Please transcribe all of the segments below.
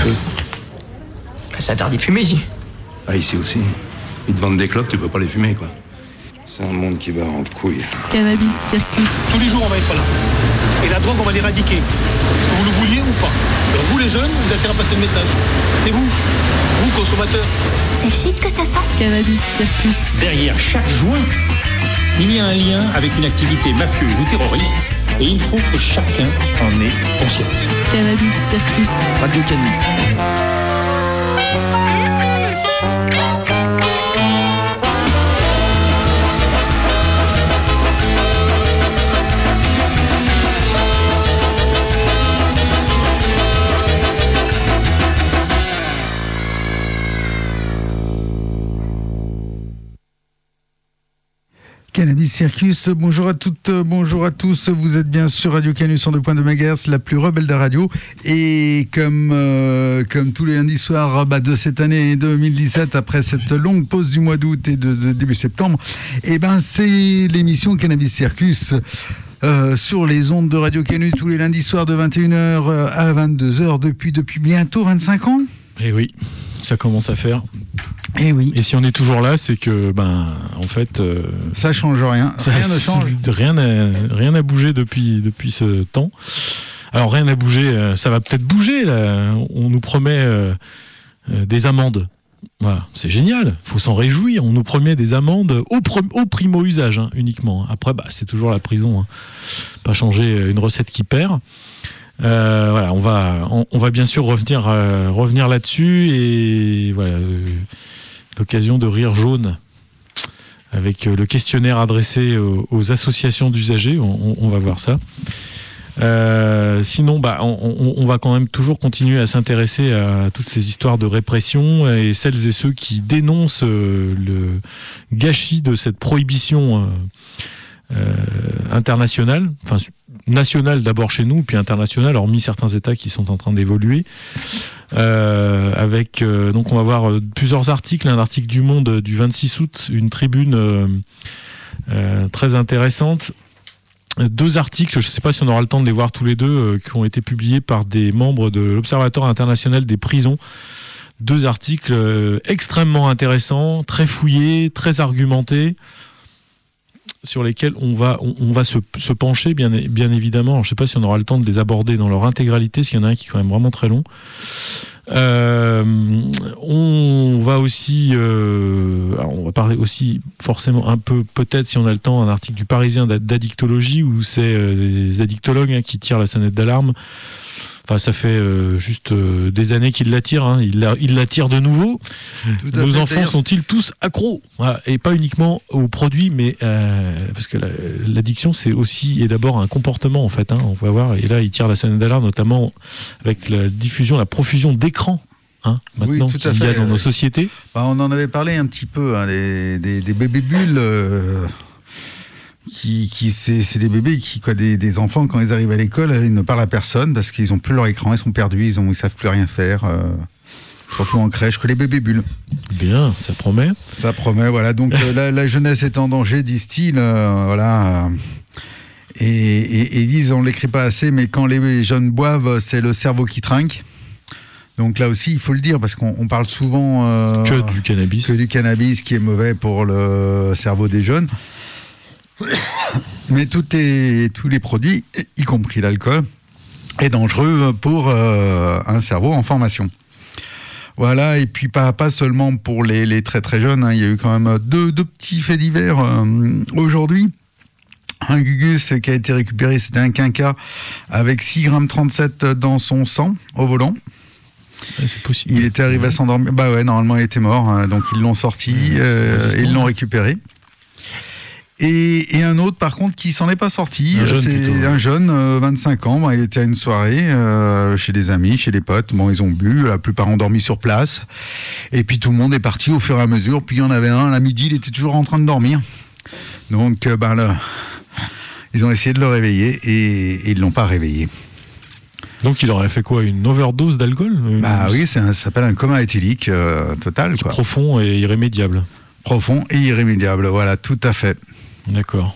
feu. C'est interdit de fumer ici. Ah, ici aussi. Ils te vendent des clopes, tu peux pas les fumer, quoi. C'est un monde qui bat en couille. Cannabis Circus. Tous les jours, on va être là. Et la drogue, on va l'éradiquer. Que vous le vouliez ou pas. Alors vous, les jeunes, vous avez intérêt à passer le message. C'est vous consommateurs. C'est chic que ça sent. Cannabis Circus. Derrière chaque joint, il y a un lien avec une activité mafieuse ou terroriste. Et il faut que chacun en ait conscience. Cannabis Circus. Radio Canu. Cannabis Circus, bonjour à toutes, bonjour à tous, vous êtes bien sur Radio Canu 102.2 MHz, la plus rebelle des radios, et comme tous les lundis soirs de cette année 2017, après cette longue pause du mois d'août et de début septembre, c'est l'émission Cannabis Circus sur les ondes de Radio Canu tous les lundis soirs de 21h à 22h depuis bientôt 25 ans. Eh oui, ça commence à faire. Eh oui. Et si on est toujours là, c'est que, en fait... ça change rien. Rien ne change. Rien n'a bougé depuis ce temps. Alors, rien n'a bougé. Ça va peut-être bouger, là. On nous promet des amendes. Voilà, c'est génial. Il faut s'en réjouir. On nous promet des amendes au primo-usage, uniquement. Après, c'est toujours la prison. Pas changer une recette qui perd. Voilà, on va bien sûr revenir là-dessus et voilà, l'occasion de rire jaune avec le questionnaire adressé aux associations d'usagers, on va voir ça. Sinon, on va quand même toujours continuer à s'intéresser à toutes ces histoires de répression et celles et ceux qui dénoncent le gâchis de cette prohibition internationale, enfin nationale d'abord chez nous, puis internationale, hormis certains États qui sont en train d'évoluer. Donc on va voir plusieurs articles, un article du Monde du 26 août, une tribune très intéressante, deux articles, je ne sais pas si on aura le temps de les voir tous les deux, qui ont été publiés par des membres de l'Observatoire international des prisons. Deux articles extrêmement intéressants, très fouillés, très argumentés, sur lesquels on va se pencher bien évidemment. Alors, je ne sais pas si on aura le temps de les aborder dans leur intégralité, parce qu'il y en a un qui est quand même vraiment très long. On va aussi on va parler aussi forcément un peu, peut-être si on a le temps, un article du Parisien d'addictologie où c'est les addictologues qui tirent la sonnette d'alarme. Enfin, ça fait juste des années qu'ils la tirent. Ils la tirent de nouveau. Nos enfants sont-ils tous accros ? Voilà. Et pas uniquement aux produits, mais parce que l'addiction, c'est aussi et d'abord un comportement en fait. On va voir. Et là, ils tirent la sonnette d'alarme, notamment avec la profusion d'écrans. Maintenant oui, qu'il y a dans nos sociétés. On en avait parlé un petit peu, des bébés bulles. C'est des bébés des enfants, quand ils arrivent à l'école, ils ne parlent à personne parce qu'ils n'ont plus leur écran, ils sont perdus, ils savent plus rien faire, surtout en crèche, que les bébés bulles. Bien, ça promet. Ça promet, voilà. Donc la jeunesse est en danger, disent-ils, voilà. Et ils disent, on ne l'écrit pas assez, mais quand les jeunes boivent, c'est le cerveau qui trinque. Donc là aussi, il faut le dire, parce qu'on parle souvent que du cannabis qui est mauvais pour le cerveau des jeunes. Mais tous les produits, y compris l'alcool, est dangereux pour un cerveau en formation. Voilà, et puis pas seulement pour les très très jeunes, il y a eu quand même deux petits faits divers aujourd'hui. Un Gugus qui a été récupéré, c'était un quinca avec 6,37 g dans son sang au volant. C'est possible. Il était arrivé à s'endormir. Normalement il était mort, donc ils l'ont sorti, ils l'ont récupéré. Et un autre, par contre, qui s'en est pas sorti, un jeune, 25 ans, il était à une soirée chez des amis, chez des potes, ils ont bu, la plupart ont dormi sur place, et puis tout le monde est parti au fur et à mesure, puis il y en avait un, à midi, il était toujours en train de dormir, donc ils ont essayé de le réveiller, et ils l'ont pas réveillé. Donc il aurait fait quoi, une overdose d'alcool ? Oui, ça s'appelle un coma éthylique total. Quoi. Profond et irrémédiable. Profond et irrémédiable, voilà, tout à fait. D'accord.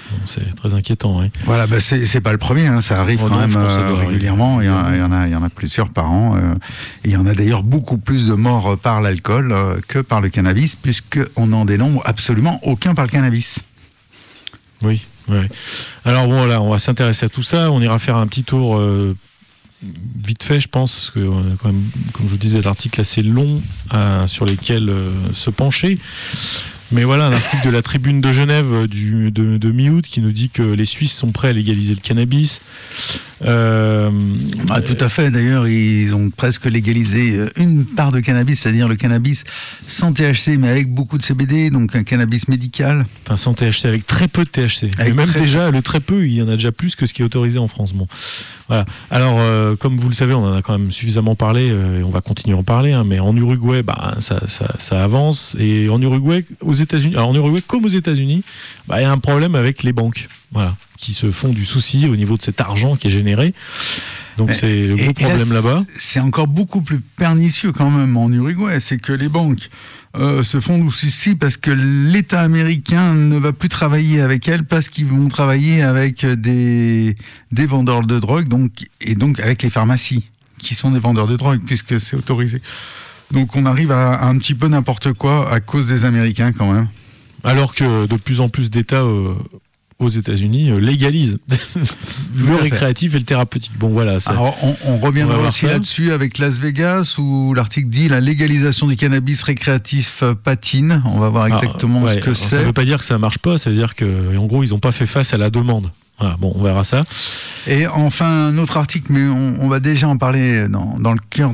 C'est très inquiétant. Oui. Voilà, c'est pas le premier, hein, ça arrive quand même régulièrement. Il y en a plusieurs par an. Et il y en a d'ailleurs beaucoup plus de morts par l'alcool que par le cannabis, puisqu'on n'en dénombre absolument aucun par le cannabis. Oui. Alors bon, là, on va s'intéresser à tout ça. On ira faire un petit tour vite fait, je pense, parce que quand même, comme je vous disais, l'article assez long sur lesquels se pencher. Mais voilà, un article de la Tribune de Genève de mi-août qui nous dit que les Suisses sont prêts à légaliser le cannabis. Tout à fait, d'ailleurs, ils ont presque légalisé une part de cannabis, c'est-à-dire le cannabis sans THC, mais avec beaucoup de CBD, donc un cannabis médical. Enfin, sans THC, avec très peu de THC. Et même déjà, le très peu, il y en a déjà plus que ce qui est autorisé en France. Bon, voilà. Alors, comme vous le savez, on en a quand même suffisamment parlé, et on va continuer à en parler, hein, mais en Uruguay, ça avance. Et en Uruguay, en Uruguay comme aux États-Unis, il y a un problème avec les banques, voilà, qui se font du souci au niveau de cet argent qui est généré. Donc c'est le gros problème là-bas. C'est encore beaucoup plus pernicieux quand même en Uruguay, c'est que les banques se font du souci parce que l'État américain ne va plus travailler avec elles parce qu'ils vont travailler avec des vendeurs de drogue, donc avec les pharmacies qui sont des vendeurs de drogue puisque c'est autorisé. Donc on arrive à un petit peu n'importe quoi à cause des Américains quand même. Alors que de plus en plus d'États aux États-Unis légalisent le récréatif et le thérapeutique. Bon voilà. Alors on reviendra aussi là-dessus avec Las Vegas où l'article dit la légalisation du cannabis récréatif patine. On va voir exactement ce que c'est. Ça ne veut pas dire que ça marche pas, ça veut dire que en gros ils n'ont pas fait face à la demande. Voilà, bon, on verra ça. Et enfin, un autre article, mais on va déjà en parler dans le cœur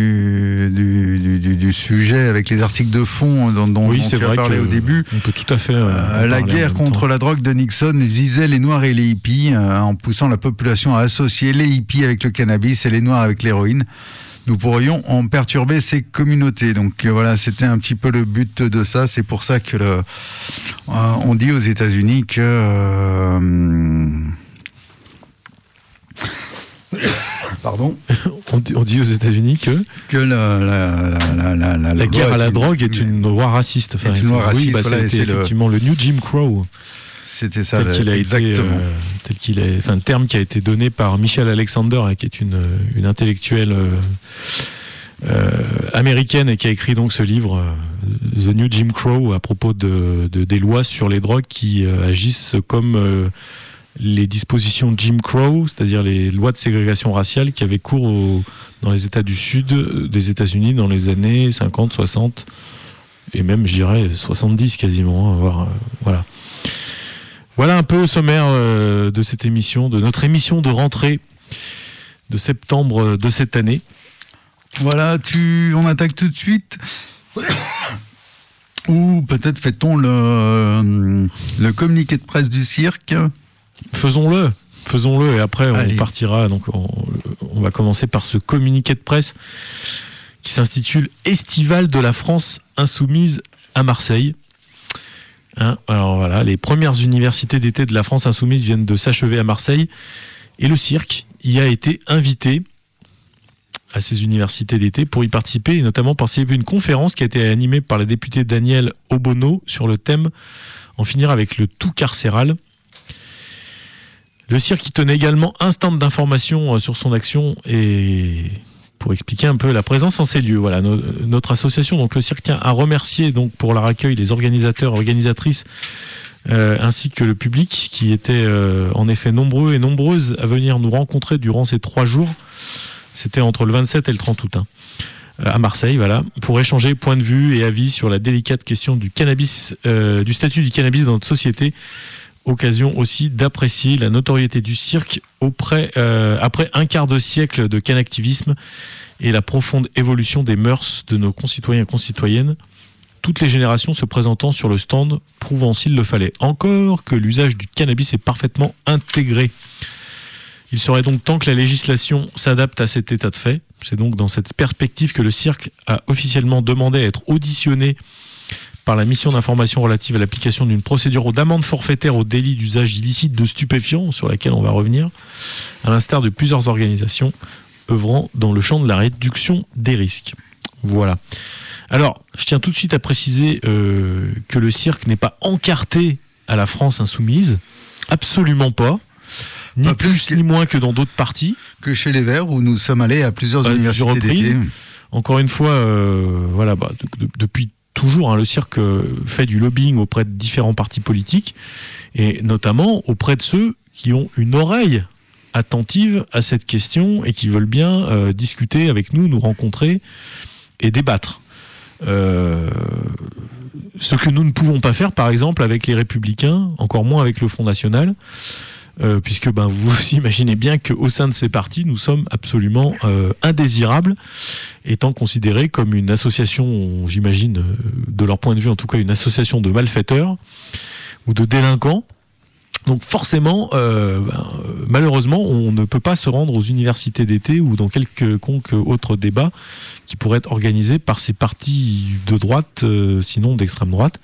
du sujet, avec les articles de fond dont tu as parlé au début. On peut tout à fait... la guerre contre la drogue de Nixon visait les Noirs et les hippies, en poussant la population à associer les hippies avec le cannabis et les Noirs avec l'héroïne. Nous pourrions en perturber ces communautés. Donc voilà, c'était un petit peu le but de ça. C'est pour ça que on dit aux États-Unis que pardon. On dit aux États-Unis que la guerre à la drogue est une loi raciste. Enfin, une loi raciste. Oui, c'était effectivement le New Jim Crow. C'était ça, exactement. Un terme qui a été donné par Michelle Alexander, qui est une intellectuelle américaine et qui a écrit donc ce livre The New Jim Crow à propos des lois sur les drogues qui agissent comme les dispositions Jim Crow, c'est-à-dire les lois de ségrégation raciale qui avaient cours dans les États du Sud des États-Unis dans les années 50, 60 et même, je dirais, 70 quasiment. Voilà. Voilà un peu au sommaire de cette émission, de notre émission de rentrée de septembre de cette année. Voilà, on attaque tout de suite. Ou peut-être fait-on le communiqué de presse du cirque. Faisons-le et après on partira. Donc on va commencer par ce communiqué de presse qui s'intitule Estival de la France insoumise à Marseille. Alors voilà, les premières universités d'été de la France insoumise viennent de s'achever à Marseille et le cirque y a été invité à ces universités d'été pour y participer et notamment participer à une conférence qui a été animée par la députée Danielle Obono sur le thème « En finir avec le tout carcéral ». Le cirque y tenait également un stand d'information sur son action et pour expliquer un peu la présence en ces lieux. Voilà, notre association, donc le cirque, tient à remercier donc pour leur accueil les organisateurs, organisatrices, ainsi que le public qui était en effet nombreux et nombreuses à venir nous rencontrer durant ces 3 jours. C'était entre le 27 et le 30 août, à Marseille, voilà, pour échanger points de vue et avis sur la délicate question du cannabis, du statut du cannabis dans notre société. Occasion aussi d'apprécier la notoriété du cirque après un quart de siècle de canactivisme et la profonde évolution des mœurs de nos concitoyens et concitoyennes, toutes les générations se présentant sur le stand, prouvant s'il le fallait encore que l'usage du cannabis est parfaitement intégré. Il serait donc temps que la législation s'adapte à cet état de fait. C'est donc dans cette perspective que le cirque a officiellement demandé à être auditionné par la mission d'information relative à l'application d'une procédure d'amende forfaitaire au délit d'usage illicite de stupéfiants, sur laquelle on va revenir, à l'instar de plusieurs organisations œuvrant dans le champ de la réduction des risques. Voilà. Alors, je tiens tout de suite à préciser que le cirque n'est pas encarté à la France insoumise. Absolument pas. Ni Pas plus ni moins que dans d'autres partis. Que chez les Verts, où nous sommes allés à plusieurs universités d'été. Encore une fois, depuis toujours, le cirque fait du lobbying auprès de différents partis politiques, et notamment auprès de ceux qui ont une oreille attentive à cette question et qui veulent bien discuter avec nous, nous rencontrer et débattre. Ce que nous ne pouvons pas faire, par exemple, avec les Républicains, encore moins avec le Front National, puisque vous imaginez bien qu'au sein de ces partis, nous sommes absolument indésirables, étant considérés comme une association, j'imagine, de leur point de vue en tout cas, une association de malfaiteurs ou de délinquants. Donc forcément, malheureusement, on ne peut pas se rendre aux universités d'été ou dans quelconque autre débat qui pourrait être organisé par ces partis de droite, sinon d'extrême droite.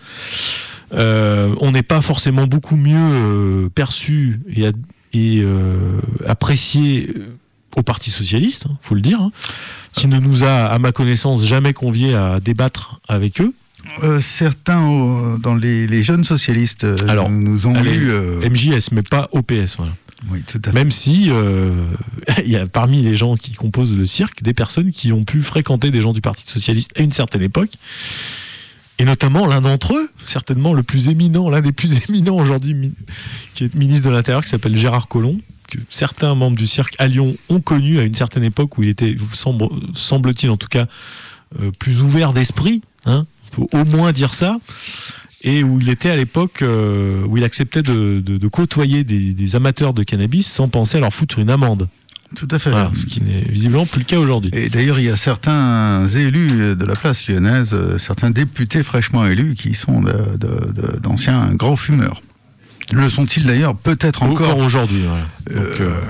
On n'est pas forcément beaucoup mieux perçu et apprécié au Parti socialiste, faut le dire, qui ne nous a, à ma connaissance, jamais conviés à débattre avec eux. Certains dans les jeunes socialistes nous ont lu MJS, mais pas OPS. Voilà. Oui, tout à fait. Même si il y a parmi les gens qui composent le cirque des personnes qui ont pu fréquenter des gens du Parti socialiste à une certaine époque, et notamment l'un d'entre eux, certainement l'un des plus éminents aujourd'hui, qui est ministre de l'Intérieur, qui s'appelle Gérard Collomb, que certains membres du cirque à Lyon ont connu à une certaine époque où il était, semble-t-il en tout cas, plus ouvert d'esprit, hein, faut au moins dire ça, et où il était à l'époque où il acceptait de côtoyer des amateurs de cannabis sans penser à leur foutre une amende. Tout à fait. Voilà, ce qui n'est visiblement plus le cas aujourd'hui. Et d'ailleurs, il y a certains élus de la place lyonnaise, certains députés fraîchement élus qui sont d'anciens grands fumeurs. Le sont-ils d'ailleurs peut-être encore aujourd'hui. Voilà.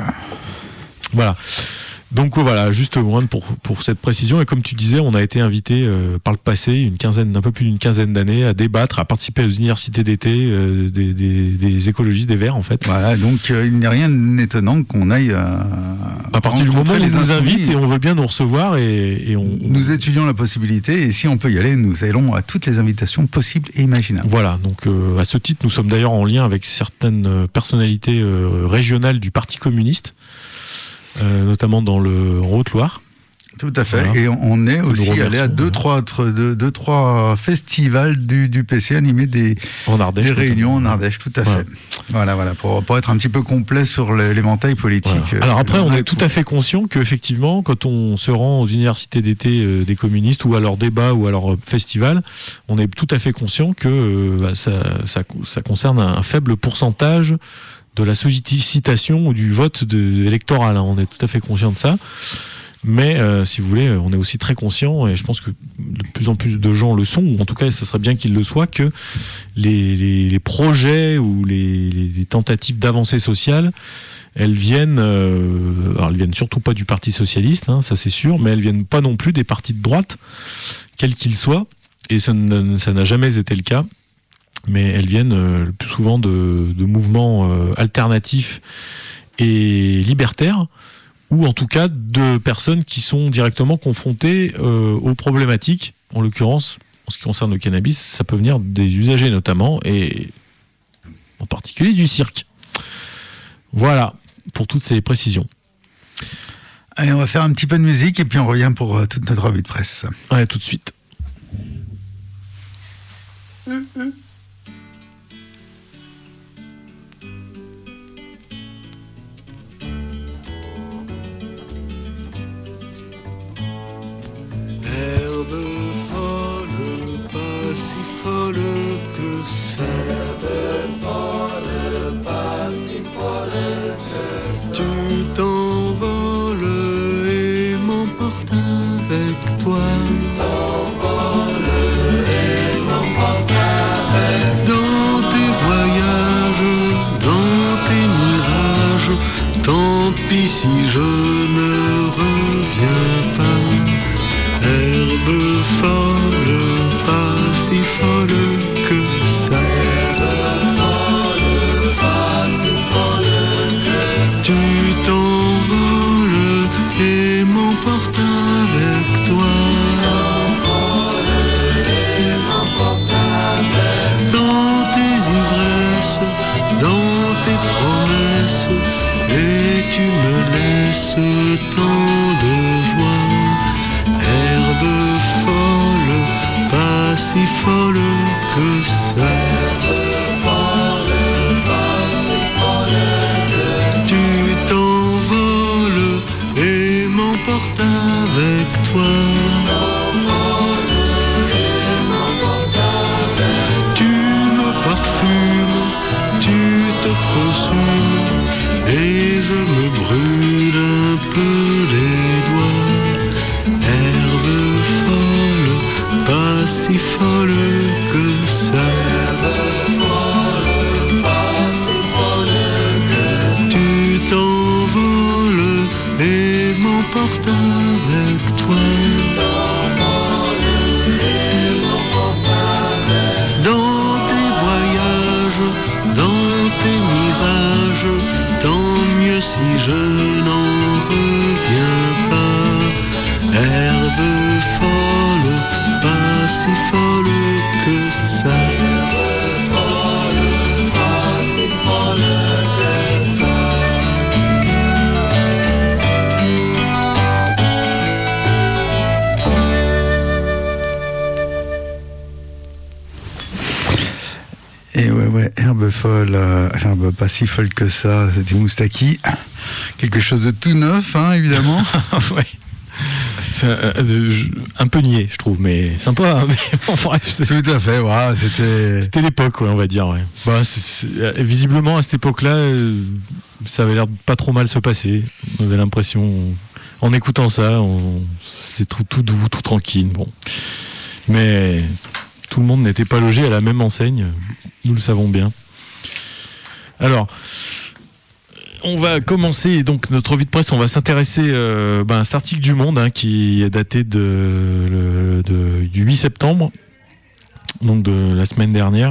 Voilà. Donc voilà, juste pour cette précision. Et comme tu disais, on a été invité par le passé, un peu plus d'une quinzaine d'années, à débattre, à participer aux universités d'été des écologistes, des Verts en fait. Voilà, donc il n'y a rien d'étonnant qu'on aille à partir du moment où on nous invite et on veut bien nous recevoir et nous étudions la possibilité, et si on peut y aller, nous allons à toutes les invitations possibles et imaginables. Voilà, donc à ce titre, nous sommes d'ailleurs en lien avec certaines personnalités régionales du Parti communiste. Notamment dans le Haute-Loire. Tout à fait. Voilà. Et on est aussi allé à deux, trois festivals du PC animés des réunions en Ardèche. Tout à fait. Voilà, pour être un petit peu complet sur l'éventail politique. Voilà. Alors après, on est tout à fait conscient qu'effectivement, quand on se rend aux universités d'été des communistes ou à leurs débats ou à leurs festivals, on est tout à fait conscient que ça concerne un faible pourcentage de la sollicitation ou du vote électoral. On est tout à fait conscient de ça. Mais si vous voulez, on est aussi très conscient, et je pense que de plus en plus de gens le sont, ou en tout cas, ça serait bien qu'ils le soient, que les projets ou les tentatives d'avancée sociale, elles viennent surtout pas du Parti socialiste, ça c'est sûr, mais elles viennent pas non plus des partis de droite, quels qu'ils soient, et ça n'a jamais été le cas. Mais elles viennent le plus souvent de mouvements alternatifs et libertaires, ou en tout cas de personnes qui sont directement confrontées aux problématiques. En l'occurrence, en ce qui concerne le cannabis, ça peut venir des usagers notamment, et en particulier du cirque. Voilà, pour toutes ces précisions. Allez, on va faire un petit peu de musique, et puis on revient pour toute notre revue de presse. Ouais, tout de suite. Herbe folle, pas si folle que ça. Herbe folle, pas si folle que ça. Tu t'envoles et m'emportes avec toi. T'envoles et m'emportes avec toi. Dans tes voyages, dans tes mirages, tant pis si je ne reviens pas. Herbe folle, pas si folle que ça. Herbe folle, pas si folle que ça. Tu t'envoles et m'emportes avec toi. T'envoles et m'emportes avec toi. Dans tes ivresses, dans tes si folle que ça. Tu t'envoles et m'emportes avec toi. Tu me parfumes, tu te consumes et je me brûle un peu les doigts. Herbe folle, pas si folle que ça. Tu t'envoles et m'emportes avec toi. Dans tes voyages, dans tes mirages, tant mieux si je n'en reviens pas. Herbe folle, pas si folle que ça. Et ouais, herbe folle, herbe pas si folle que ça, c'était Moustaki. Quelque chose de tout neuf, hein, évidemment. Ouais. Un peu niais, je trouve, mais sympa. Mais bon, bref, tout à fait, voilà, c'était l'époque, ouais, on va dire. Ouais. Bah, visiblement, à cette époque-là, ça avait l'air de pas trop mal se passer. On avait l'impression, en écoutant ça, c'est tout doux, tout tranquille. Bon. Mais tout le monde n'était pas logé à la même enseigne, nous le savons bien. Alors, on va commencer donc notre revue de presse. On va s'intéresser à cet article du Monde qui est daté du 8 septembre, donc de la semaine dernière.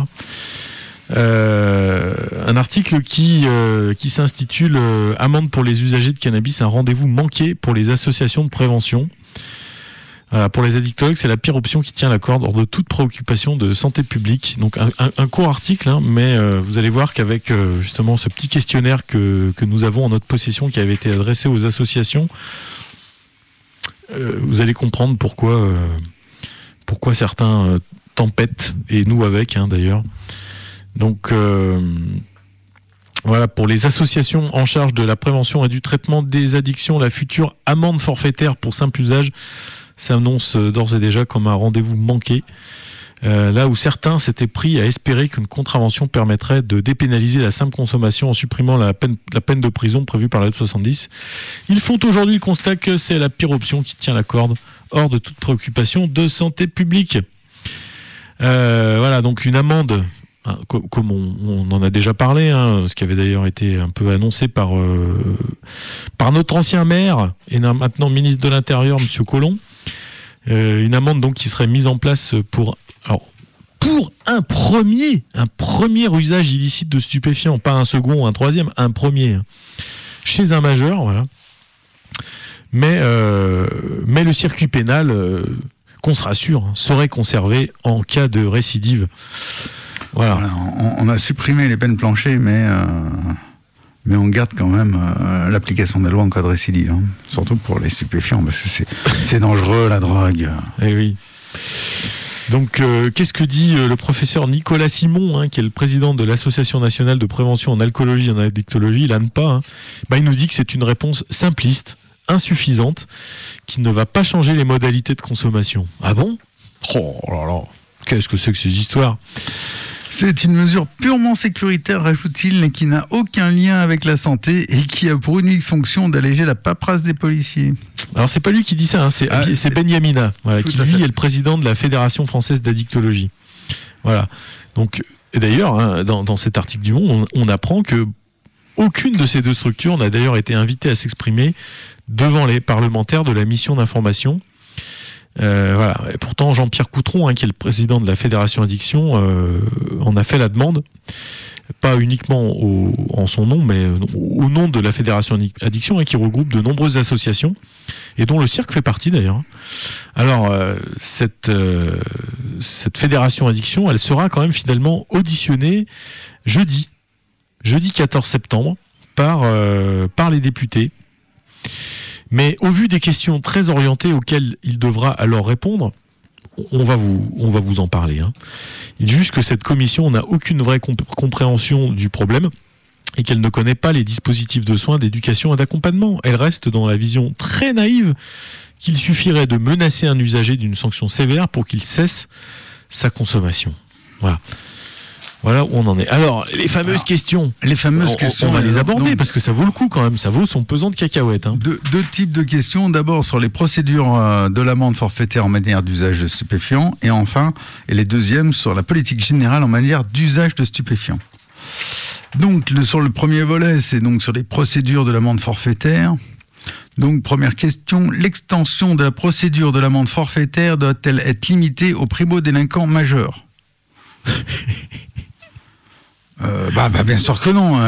Un article qui s'intitule Amende pour les usagers de cannabis, un rendez-vous manqué pour les associations de prévention. Pour les addictologues, c'est la pire option qui tient la corde hors de toute préoccupation de santé publique. Donc un court article, mais vous allez voir qu'avec justement ce petit questionnaire que nous avons en notre possession, qui avait été adressé aux associations, vous allez comprendre pourquoi certains tempêtent, et nous avec d'ailleurs. Donc voilà, pour les associations en charge de la prévention et du traitement des addictions, la future amende forfaitaire pour simple usage s'annonce d'ores et déjà comme un rendez-vous manqué. Là où certains s'étaient pris à espérer qu'une contravention permettrait de dépénaliser la simple consommation en supprimant la peine de prison prévue par la loi de 70, ils font aujourd'hui le constat que c'est la pire option qui tient la corde, hors de toute préoccupation de santé publique. Voilà, donc une amende, comme on en a déjà parlé, ce qui avait d'ailleurs été un peu annoncé par notre ancien maire et maintenant ministre de l'Intérieur, M. Collomb. Une amende donc qui serait mise en place pour un premier usage illicite de stupéfiants, pas un second ou un troisième, un premier, chez un majeur, voilà. Mais le circuit pénal, qu'on se rassure, serait conservé en cas de récidive. Voilà. On a supprimé les peines planchées, mais on garde quand même l'application de la loi en cas de récidive, surtout pour les stupéfiants, parce que c'est dangereux, la drogue. Eh oui. Donc, qu'est-ce que dit le professeur Nicolas Simon, qui est le président de l'Association nationale de prévention en alcoolologie et en addictologie, l'ANPA, il nous dit que c'est une réponse simpliste, insuffisante, qui ne va pas changer les modalités de consommation. Ah bon ? Oh là là, qu'est-ce que c'est que ces histoires ? C'est une mesure purement sécuritaire, rajoute-t-il, et qui n'a aucun lien avec la santé et qui a pour unique fonction d'alléger la paperasse des policiers. Alors c'est pas lui qui dit ça, c'est Ben Yamina, qui lui est le président de la Fédération française d'addictologie. Voilà. Donc, et d'ailleurs, dans cet article du Monde, on apprend que aucune de ces deux structures n'a d'ailleurs été invitée à s'exprimer devant les parlementaires de la mission d'information. Voilà. Et pourtant, Jean-Pierre Coutron, qui est le président de la Fédération Addiction, en a fait la demande, pas uniquement en son nom, mais au nom de la Fédération Addiction, qui regroupe de nombreuses associations, et dont le cirque fait partie d'ailleurs. Alors, cette Fédération Addiction, elle sera quand même finalement auditionnée jeudi 14 septembre, par les députés. Mais au vu des questions très orientées auxquelles il devra alors répondre, on va vous en parler. Hein. Il dit juste que cette commission n'a aucune vraie compréhension du problème et qu'elle ne connaît pas les dispositifs de soins, d'éducation et d'accompagnement. Elle reste dans la vision très naïve qu'il suffirait de menacer un usager d'une sanction sévère pour qu'il cesse sa consommation. Voilà où on en est. Alors, les fameuses questions. On va les aborder parce que ça vaut le coup quand même. Ça vaut son pesant de cacahuètes. Hein. Deux types de questions. D'abord sur les procédures de l'amende forfaitaire en matière d'usage de stupéfiants. Et les deuxièmes sur la politique générale en matière d'usage de stupéfiants. Donc, sur le premier volet, c'est donc sur les procédures de l'amende forfaitaire. Donc, première question. L'extension de la procédure de l'amende forfaitaire doit-elle être limitée aux primo-délinquants majeurs ? Bien sûr que non.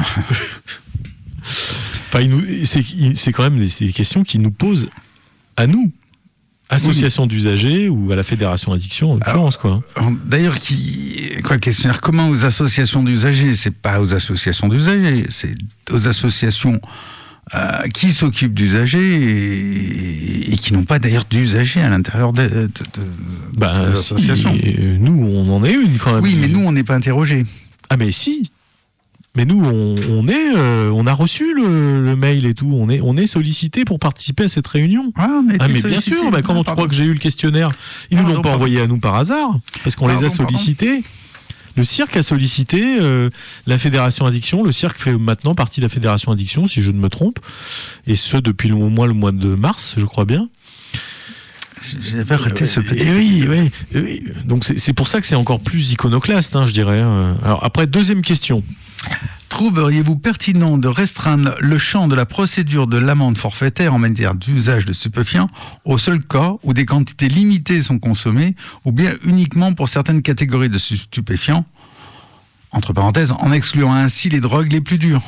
C'est quand même des questions qui nous posent à nous, association d'usagers ou à la fédération addiction en l'occurrence, quoi. D'ailleurs, questionnaire commun aux associations d'usagers, c'est pas aux associations d'usagers, c'est aux associations qui s'occupent d'usagers et qui n'ont pas d'ailleurs d'usagers à l'intérieur de ces associations. Nous, on en est une quand même. Oui, mais nous, on n'est pas interrogés. Ah mais si. Mais nous, on a reçu le mail et tout. On est sollicité pour participer à cette réunion. Mais bien sûr. Comment tu crois que j'ai eu le questionnaire ? Ils nous l'ont pas envoyé à nous par hasard, parce qu'on les a sollicités. Le cirque a sollicité la Fédération Addiction. Le cirque fait maintenant partie de la Fédération Addiction, si je ne me trompe. Et ce, depuis au moins le mois de mars, je crois bien. J'avais raté ce petit... Oui. Donc c'est pour ça que c'est encore plus iconoclaste, je dirais. Alors après, deuxième question. Trouveriez-vous pertinent de restreindre le champ de la procédure de l'amende forfaitaire en matière d'usage de stupéfiants au seul cas où des quantités limitées sont consommées, ou bien uniquement pour certaines catégories de stupéfiants, entre parenthèses, en excluant ainsi les drogues les plus dures?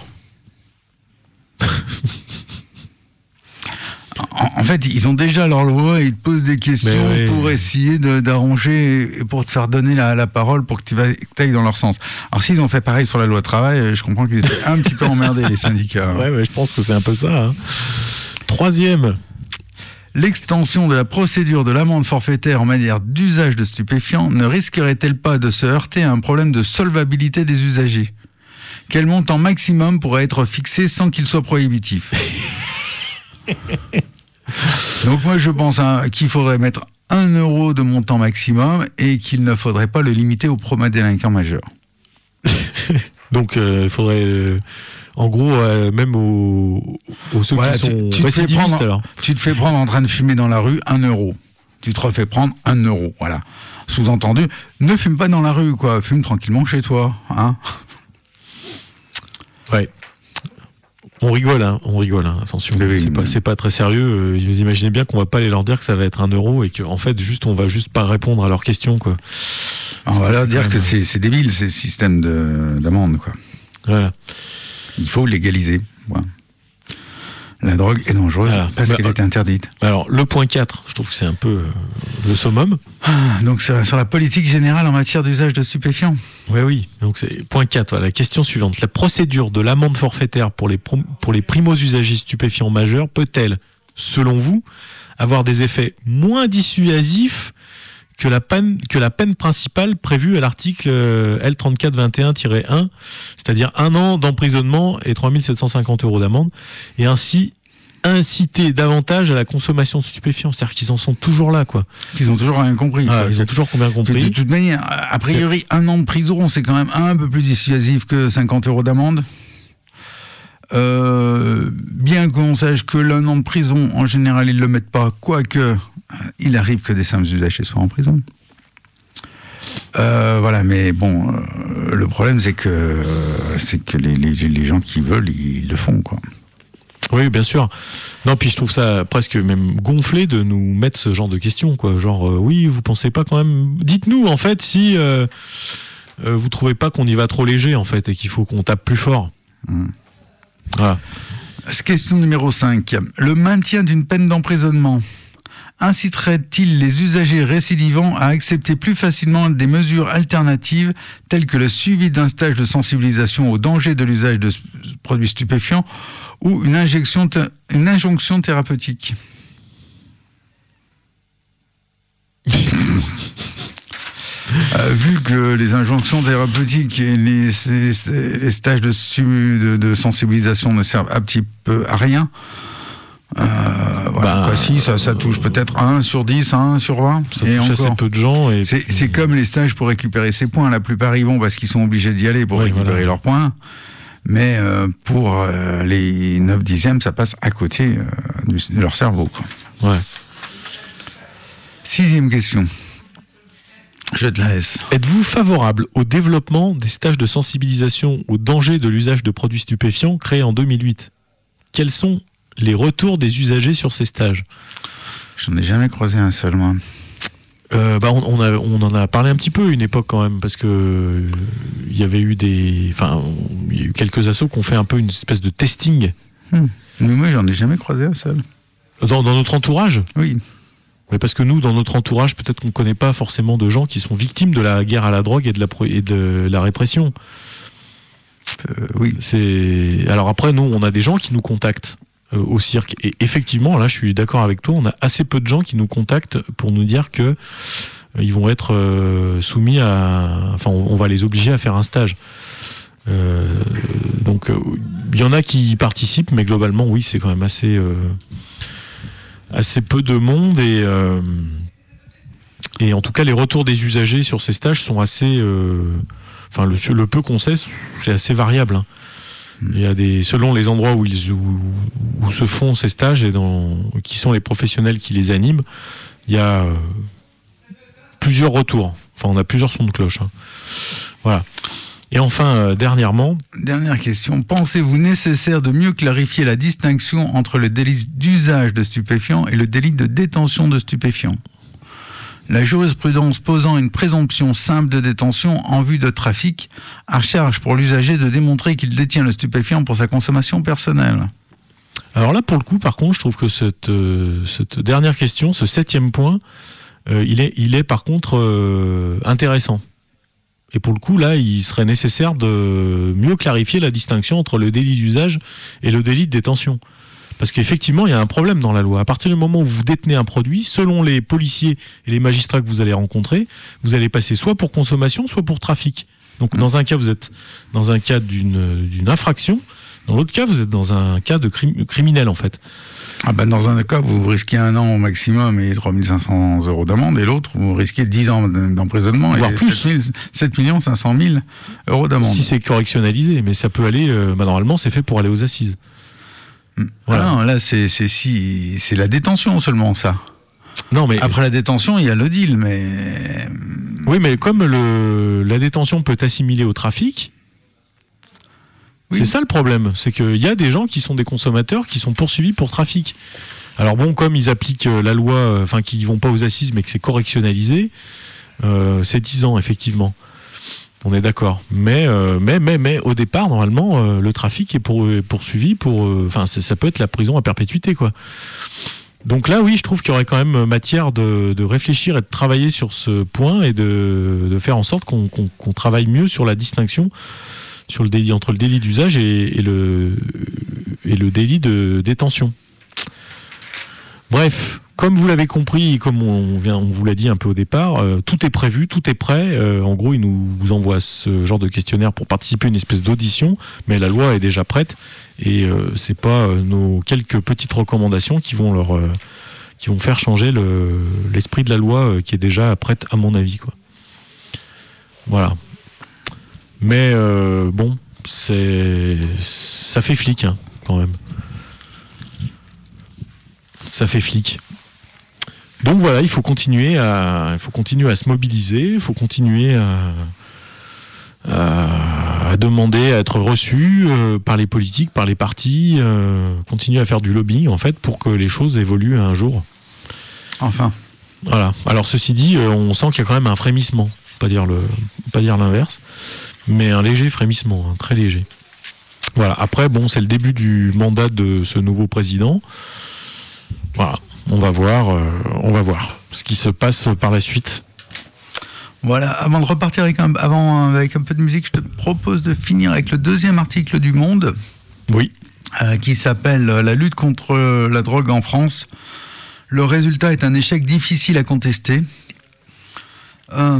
En fait, ils ont déjà leur loi et ils te posent des questions pour essayer d'arranger et pour te faire donner la parole pour que tu ailles dans leur sens. Alors, s'ils ont fait pareil sur la loi travail, je comprends qu'ils étaient un petit peu emmerdés, les syndicats. Ouais, mais je pense que c'est un peu ça. Troisième. L'extension de la procédure de l'amende forfaitaire en matière d'usage de stupéfiants ne risquerait-elle pas de se heurter à un problème de solvabilité des usagers? Quel montant maximum pourrait être fixé sans qu'il soit prohibitif? Donc moi je pense qu'il faudrait mettre 1 euro de montant maximum et qu'il ne faudrait pas le limiter aux primo-délinquants majeurs. Donc il faudrait en gros même aux ceux qui sont récidivistes alors. Tu te fais prendre en train de fumer dans la rue, 1 euro. Tu te refais prendre 1 euro, voilà. Sous-entendu, ne fume pas dans la rue, quoi. Fume tranquillement chez toi, hein. Ouais. On rigole, attention. C'est pas très sérieux. Vous imaginez bien qu'on va pas aller leur dire que ça va être 1 euro et qu'en fait, on va juste pas répondre à leurs questions, quoi. On va leur dire que c'est débile, ces systèmes d'amende, quoi. Voilà. Il faut légaliser. Voilà. La drogue est dangereuse parce qu'elle est interdite. Alors, le point 4, je trouve que c'est un peu le summum. Donc, sur la politique générale en matière d'usage de stupéfiants. Oui. Donc, c'est point 4. La question suivante. La procédure de l'amende forfaitaire pour les primo-usagistes stupéfiants majeurs peut-elle, selon vous, avoir des effets moins dissuasifs que la peine principale prévue à l'article L3421-1, c'est-à-dire 1 an d'emprisonnement et 3 750 € d'amende, et ainsi inciter davantage à la consommation de stupéfiants. C'est-à-dire qu'ils en sont toujours là, quoi. Ils ont toujours rien compris. Ils ont toujours bien compris. De toute manière, a priori, 1 an de prison, c'est quand même un peu plus dissuasif que 50 € d'amende. Bien qu'on sache que l'1 an de prison, en général, ils le mettent pas, quoique il arrive que des simples usagers soient en prison. Voilà, mais bon, le problème c'est que les gens qui veulent, ils le font, quoi. Oui, bien sûr. Non, puis je trouve ça presque même gonflé de nous mettre ce genre de questions, quoi. Genre, oui, vous pensez pas quand même... Dites-nous, en fait, si vous trouvez pas qu'on y va trop léger, en fait, et qu'il faut qu'on tape plus fort. Voilà. Question numéro 5. Le maintien d'une peine d'emprisonnement inciterait-il les usagers récidivants à accepter plus facilement des mesures alternatives telles que le suivi d'un stage de sensibilisation au danger de l'usage de produits stupéfiants ou une injonction thérapeutique? Vu que les injonctions thérapeutiques et les stages de sensibilisation ne servent un petit peu à rien, si ça touche peut-être 1 sur 10, 1 sur 20. Ça touche assez peu de gens. C'est comme les stages pour récupérer ses points. La plupart y vont parce qu'ils sont obligés d'y aller pour récupérer leurs points. Mais pour les 9/10, ça passe à côté de leur cerveau, quoi. Ouais. 6e question. Je te la laisse. Êtes-vous favorable au développement des stages de sensibilisation au danger de l'usage de produits stupéfiants créés en 2008 ? Quels sont les retours des usagers sur ces stages ? J'en ai jamais croisé un seul, moi. On en a parlé un petit peu une époque quand même, parce que il y avait eu quelques assos qui ont fait un peu une espèce de testing. Mais moi, j'en ai jamais croisé un seul. Dans notre entourage ? Oui. Mais parce que nous, dans notre entourage, peut-être qu'on ne connaît pas forcément de gens qui sont victimes de la guerre à la drogue et de la répression. Oui. Alors après, nous, on a des gens qui nous contactent au cirque. Et effectivement, là, je suis d'accord avec toi, on a assez peu de gens qui nous contactent pour nous dire que ils vont être soumis à... Enfin, on va les obliger à faire un stage. Donc, il y en a qui y participent, mais globalement, oui, c'est quand même assez peu de monde et en tout cas les retours des usagers sur ces stages sont assez le peu qu'on sait, c'est assez variable, hein. Il y a selon les endroits où se font ces stages et qui sont les professionnels qui les animent, il y a plusieurs retours, on a plusieurs sons de cloche, hein. Voilà. Et enfin, dernière question. Pensez-vous nécessaire de mieux clarifier la distinction entre le délit d'usage de stupéfiants et le délit de détention de stupéfiants ? La jurisprudence posant une présomption simple de détention en vue de trafic, à charge pour l'usager de démontrer qu'il détient le stupéfiant pour sa consommation personnelle. Alors là, pour le coup, par contre, je trouve que cette dernière question, ce 7e point, il est par contre intéressant. Et pour le coup, là, il serait nécessaire de mieux clarifier la distinction entre le délit d'usage et le délit de détention. Parce qu'effectivement, il y a un problème dans la loi. À partir du moment où vous détenez un produit, selon les policiers et les magistrats que vous allez rencontrer, vous allez passer soit pour consommation, soit pour trafic. Donc, dans un cas, vous êtes dans un cas d'une infraction. Dans l'autre cas, vous êtes dans un cas de criminel, en fait. Dans un cas, vous risquez 1 an au maximum et 3 500 € d'amende, et l'autre, vous risquez 10 ans d'emprisonnement et 7 500 000 € d'amende. Si c'est correctionnalisé, mais ça peut aller, normalement, c'est fait pour aller aux assises. Voilà. Ah non, là, c'est la détention seulement, ça. Non, mais après la détention, il y a le deal, mais... Oui, mais comme la détention peut assimiler au trafic... Oui. C'est ça le problème, c'est qu'il y a des gens qui sont des consommateurs qui sont poursuivis pour trafic. Alors bon, comme ils appliquent la loi, qu'ils vont pas aux assises, mais que c'est correctionnalisé, c'est 10 ans effectivement. On est d'accord. Mais au départ, normalement, le trafic est poursuivi pour, ça peut être la prison à perpétuité, quoi. Donc là, oui, je trouve qu'il y aurait quand même matière de réfléchir et de travailler sur ce point et de faire en sorte qu'on travaille mieux sur la distinction sur le délit, entre le délit d'usage et le délit de détention. Bref, comme vous l'avez compris, comme on vous l'a dit un peu au départ, tout est prévu, tout est prêt. En gros, ils nous envoient ce genre de questionnaire pour participer à une espèce d'audition, mais la loi est déjà prête et c'est pas nos quelques petites recommandations qui vont faire changer l'esprit de la loi qui est déjà prête à mon avis, quoi. Voilà. Mais bon, ça fait flic, hein, quand même. Ça fait flic. Donc voilà, il faut continuer à se mobiliser, il faut continuer à demander à être reçu par les politiques, par les partis, continuer à faire du lobbying en fait pour que les choses évoluent un jour. Enfin. Voilà. Alors ceci dit, on sent qu'il y a quand même un frémissement, pas dire l'inverse. Mais un léger frémissement, hein, très léger. Voilà. Après, bon, c'est le début du mandat de ce nouveau président. Voilà. On va voir ce qui se passe par la suite. Voilà. Avant de repartir avec un peu de musique, je te propose de finir avec le 2e article du Monde. Oui. Qui s'appelle « La lutte contre la drogue en France. Le résultat est un échec difficile à contester ».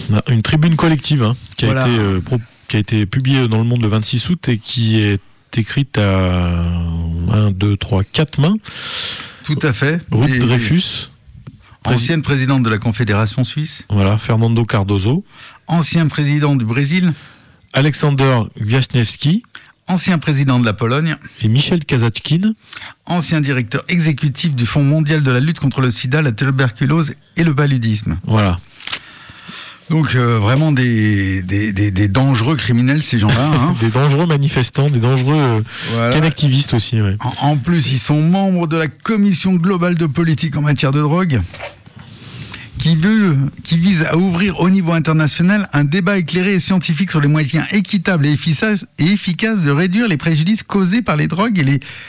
Une tribune collective qui Voilà. a été publiée dans Le Monde le 26 août et qui est écrite à 1, 2, 3, 4 mains. Tout à fait. Ruth Dreyfus, ancienne présidente de la Confédération suisse. voilà, Fernando Cardoso, Ancien président du Brésil. Alexander Kwaśniewski Ancien président de la Pologne. et Michel Kazatchkine. Ancien directeur exécutif du Fonds mondial de la lutte contre le sida, la tuberculose et le paludisme. Voilà. Donc vraiment des dangereux criminels, ces gens-là. Hein. Des dangereux manifestants, des dangereux Voilà. canactivistes aussi. Ouais. En plus, ils sont membres de la Commission globale de politique en matière de drogue, qui vise à ouvrir au niveau international un débat éclairé et scientifique sur les moyens équitables et efficaces de réduire les préjudices causés par les drogues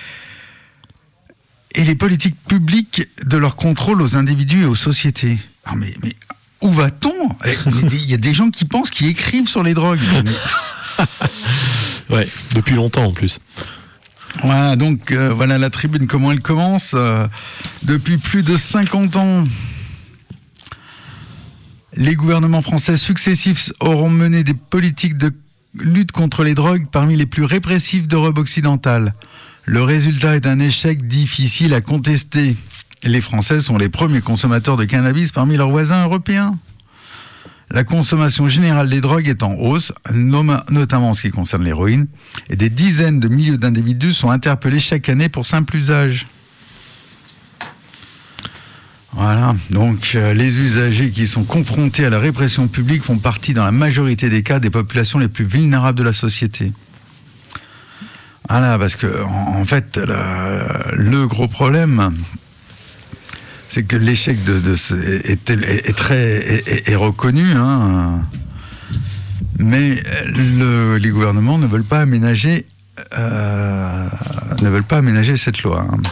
et les politiques publiques de leur contrôle aux individus et aux sociétés. Ah, mais où va-t-on ? Il y a des gens qui écrivent sur les drogues. Ouais, depuis longtemps en plus. Voilà, donc voilà la tribune, comment elle commence. Depuis plus de 50 ans, les gouvernements français successifs auront mené des politiques de lutte contre les drogues parmi les plus répressives d'Europe occidentale. Le résultat est un échec difficile à contester. Les Français sont les premiers consommateurs de cannabis parmi leurs voisins européens. La consommation générale des drogues est en hausse, notamment en ce qui concerne l'héroïne, et des dizaines de milliers d'individus sont interpellés chaque année pour simple usage. Voilà, donc les usagers qui sont confrontés à la répression publique font partie dans la majorité des cas des populations les plus vulnérables de la société. Voilà, parce que en fait, le gros problème, c'est que l'échec est reconnu, hein, mais les gouvernements ne veulent pas aménager cette loi. Hein.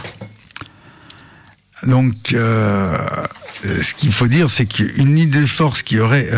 Donc, ce qu'il faut dire, c'est qu'une idée force qui aurait...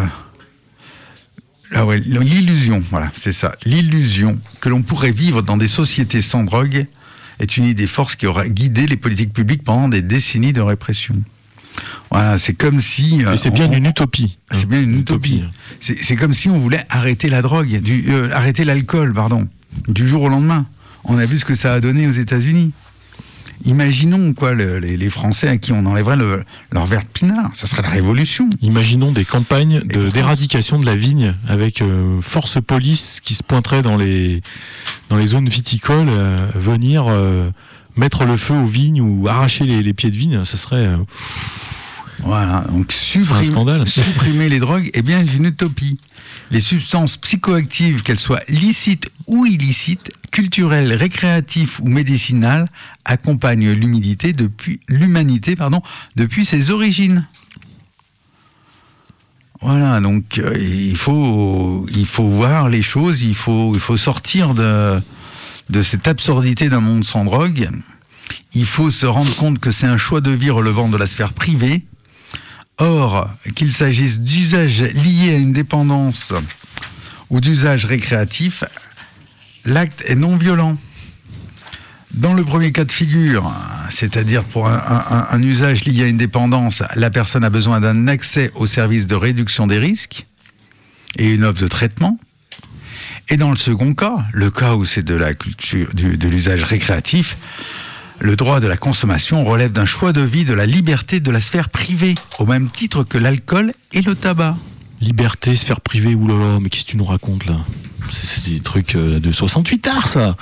l'illusion, voilà, c'est ça. L'illusion que l'on pourrait vivre dans des sociétés sans drogue est une idée force qui aurait guidé les politiques publiques pendant des décennies de répression. Voilà, c'est comme si... Et c'est bien une utopie. C'est bien une utopie. C'est comme si on voulait arrêter la drogue, arrêter l'alcool, pardon, du jour au lendemain. On a vu ce que ça a donné aux États-Unis. Imaginons les Français à qui on enlèverait leur verre de pinard, ça serait la révolution. Imaginons des campagnes d'éradication de la vigne avec force police qui se pointerait dans les zones viticoles, venir mettre le feu aux vignes ou arracher les pieds de vigne, ça serait... Voilà, donc un scandale. Supprimer les drogues est bien une utopie. Les substances psychoactives, qu'elles soient licites ou illicites, culturelles, récréatives ou médicinales, accompagnent l'humanité depuis ses origines. Voilà, donc il faut voir les choses, il faut sortir de cette absurdité d'un monde sans drogue. Il faut se rendre compte que c'est un choix de vie relevant de la sphère privée. Or, qu'il s'agisse d'usages liés à une dépendance ou d'usages récréatifs, l'acte est non violent. Dans le premier cas de figure, c'est-à-dire pour un usage lié à une dépendance, la personne a besoin d'un accès aux services de réduction des risques et une offre de traitement. Et dans le second cas, le cas où c'est de la culture, de l'usage récréatif, le droit de la consommation relève d'un choix de vie de la liberté de la sphère privée, au même titre que l'alcool et le tabac. Liberté, sphère privée, oulala, mais qu'est-ce que tu nous racontes là ? C'est des trucs de 68 arts, ça.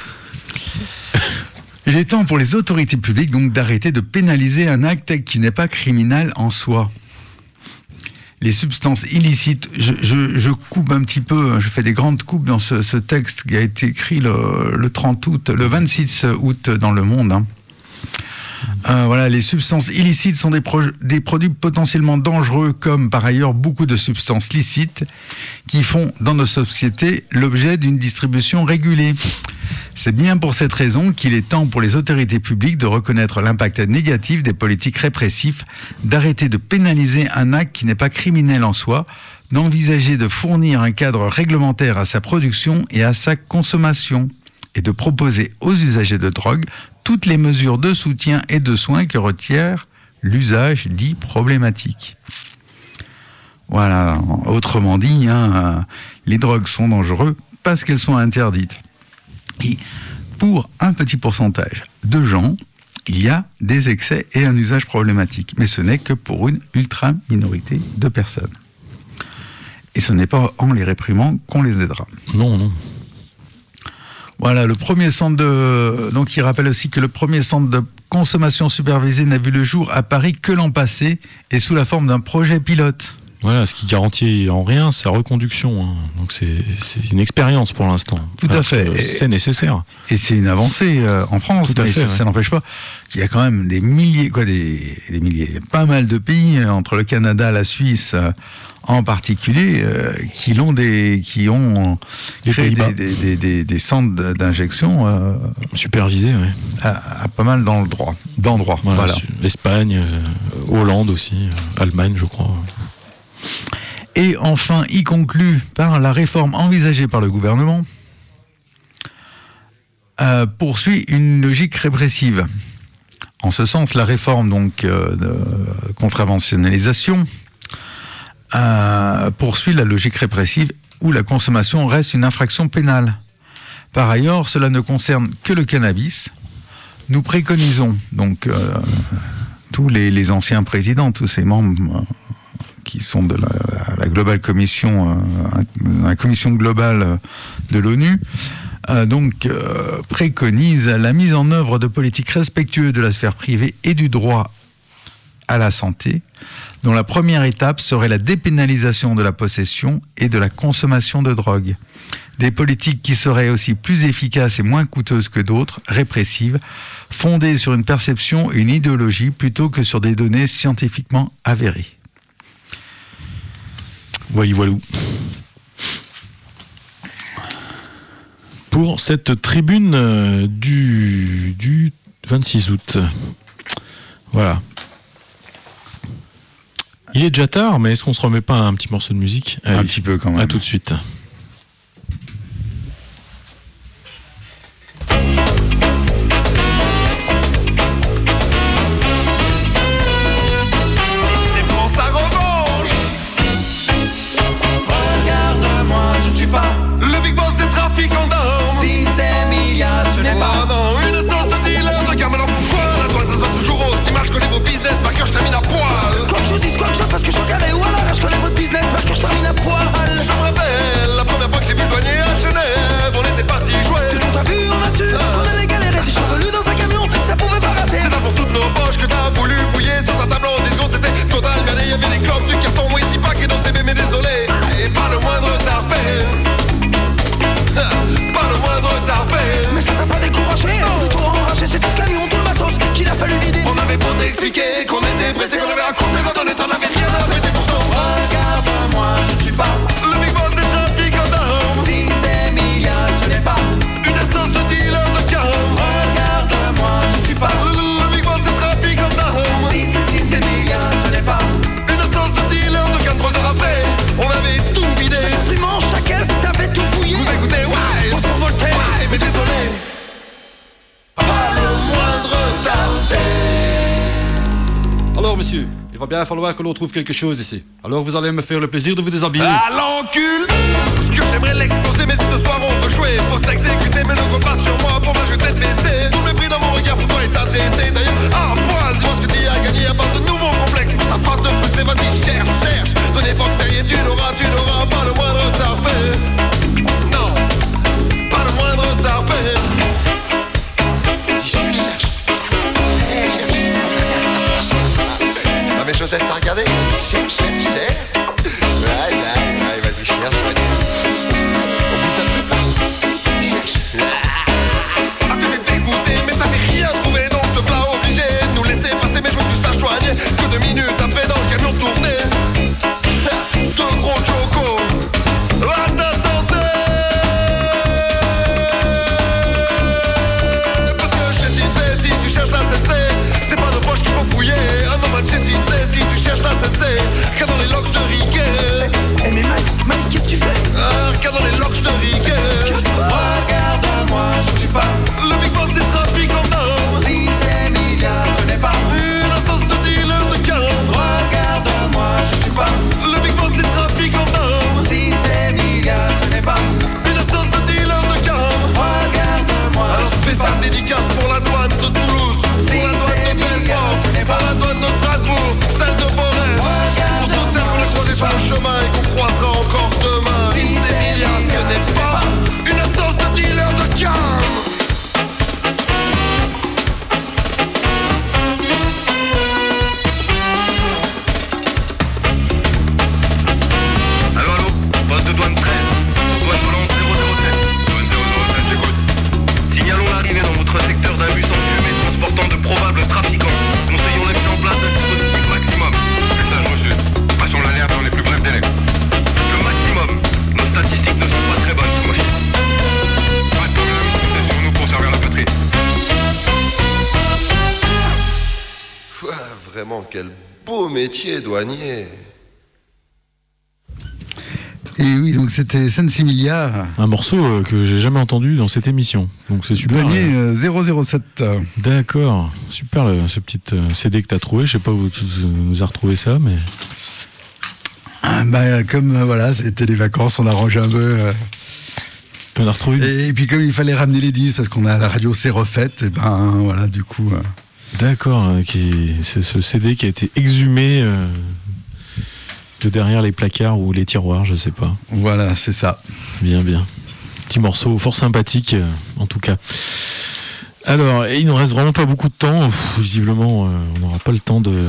Il est temps pour les autorités publiques donc d'arrêter de pénaliser un acte qui n'est pas criminel en soi. Les substances illicites, je coupe un petit peu, je fais des grandes coupes dans ce texte qui a été écrit le 26 août dans Le Monde. Hein. Voilà, les substances illicites sont des produits potentiellement dangereux, comme par ailleurs beaucoup de substances licites qui font dans nos sociétés l'objet d'une distribution régulée. C'est bien pour cette raison qu'il est temps pour les autorités publiques de reconnaître l'impact négatif des politiques répressives, d'arrêter de pénaliser un acte qui n'est pas criminel en soi, d'envisager de fournir un cadre réglementaire à sa production et à sa consommation, et de proposer aux usagers de drogue toutes les mesures de soutien et de soins qui retirent l'usage dit problématique. Voilà, autrement dit, les drogues sont dangereuses parce qu'elles sont interdites. Et pour un petit pourcentage de gens, il y a des excès et un usage problématique. Mais ce n'est que pour une ultra-minorité de personnes. Et ce n'est pas en les réprimant qu'on les aidera. Non. Voilà, le premier centre de... Donc, il rappelle aussi que le premier centre de consommation supervisée n'a vu le jour à Paris que l'an passé et sous la forme d'un projet pilote. Voilà, ce qui garantit en rien sa reconduction. Donc c'est une expérience pour l'instant. Tout à fait. C'est nécessaire. Et c'est une avancée en France, mais ça n'empêche pas qu'il y a quand même des milliers, des milliers, pas mal de pays, entre le Canada, la Suisse en particulier, qui ont créé des centres d'injection supervisés, à pas mal d'endroits. Voilà. Espagne, Hollande aussi, Allemagne, je crois. Et enfin, il conclut par la réforme envisagée par le gouvernement poursuit une logique répressive. En ce sens, la réforme de contraventionnalisation poursuit la logique répressive où la consommation reste une infraction pénale. Par ailleurs, cela ne concerne que le cannabis. Nous préconisons tous les anciens présidents, tous ces membres qui sont de la Global Commission, la commission globale de l'ONU, préconise la mise en œuvre de politiques respectueuses de la sphère privée et du droit à la santé, dont la première étape serait la dépénalisation de la possession et de la consommation de drogue. Des politiques qui seraient aussi plus efficaces et moins coûteuses que d'autres, répressives, fondées sur une perception et une idéologie plutôt que sur des données scientifiquement avérées. Voilou. Pour cette tribune du 26 août. Voilà. Il est déjà tard, mais est-ce qu'on se remet pas un petit morceau de musique ? Allez, un petit peu quand même. À tout de suite. Parce que j'en carré ou alors je connais votre business, parce que je termine à poil. Je me rappelle la première fois que j'ai vu le douanier à Genève, on était partis jouer. Tout le monde a vu, on a su, qu'on allait galérer du chevelu dans un camion, ça pouvait pas rater. C'est là pour toutes nos poches que t'as voulu fouiller sur ta table en 10 secondes, c'était total. Regardez, y'avait des clopes, du carton, moi il dit pas qu'il est dans ses mais désolé. Et pas le moindre tarpé. Pas le moindre tarpé. Mais ça t'a pas découragé, plutôt enragé, c'est tout le camion, tout le matos qu'il a fallu vider. On avait beau t'expliquer qu'on était pressé, qu'on avait un conseil quand on était en Amérique. Regarde-moi, je ne suis pas le big boss des trafiquants d'armes. Si c'est milliards, ce n'est pas une essence de dealer de carmes. Regarde-moi, je ne suis pas le big boss des trafiquants d'armes. Si c'est milliards, ce n'est pas une essence de dealer de carmes. 3 heures après, on avait tout vidé. Chaque instrument, chaque caisse, t'avais tout fouillé. Vous écoutez, ouais, on s'envoltait, ouais, mais désolé. Pas le moindre tardé. Alors, monsieur, il va bien falloir que l'on trouve quelque chose ici. Alors vous allez me faire le plaisir de vous déshabiller. Ah l'encul. Ce que j'aimerais l'exploser, mais si ce soir on veut jouer, faut s'exécuter, mais ne compte pas sur moi pour moi je vais tête baissée. Tout le mépris dans mon regard pour toi est adressé. D'ailleurs, à poil, dis-moi ce que tu as gagné à part de nouveaux complexes. Pour ta face de frustré, vas-y, cherche. Donnez Fox derrière, tu n'auras pas le moindre tarpé. Non, pas le moindre tarpé. Si cherche. Mes chaussettes, t'as regardé? Cherche. Ouais, vas-y, cherche. Au bout de ta truffe, cherche. Ah, t'étais dégoûté, mais t'avais rien trouvé, donc te voilà obligé de nous laisser passer, mais je veux que tu saches soigner que 2 minutes après dans le camion tourné. De gros Choco, à ta santé. Parce que je sais si tu cherches la sensei, c'est pas nos poches qu'il faut fouiller. Un homme si tu cherches la sensei, regarde dans les locks de Riquet. Mais Mike, qu'est-ce que tu fais? métier, douanier. Et oui, donc c'était Sensimilia. Un morceau que j'ai jamais entendu dans cette émission. Donc c'est super. Douanier 007. D'accord. Super ce petit CD que tu as trouvé. Je sais pas où tu nous as retrouvé ça, mais. Comme voilà, c'était les vacances, on a rangé un peu. On a retrouvé. Et puis comme il fallait ramener les disques parce qu'on a la radio s'est refaite, et voilà, du coup. D'accord. C'est ce CD qui a été exhumé. De derrière les placards ou les tiroirs, je sais pas. Voilà, c'est ça. Bien. Petit morceau fort sympathique, en tout cas. Alors, il nous reste vraiment pas beaucoup de temps. Visiblement, on n'aura pas le temps de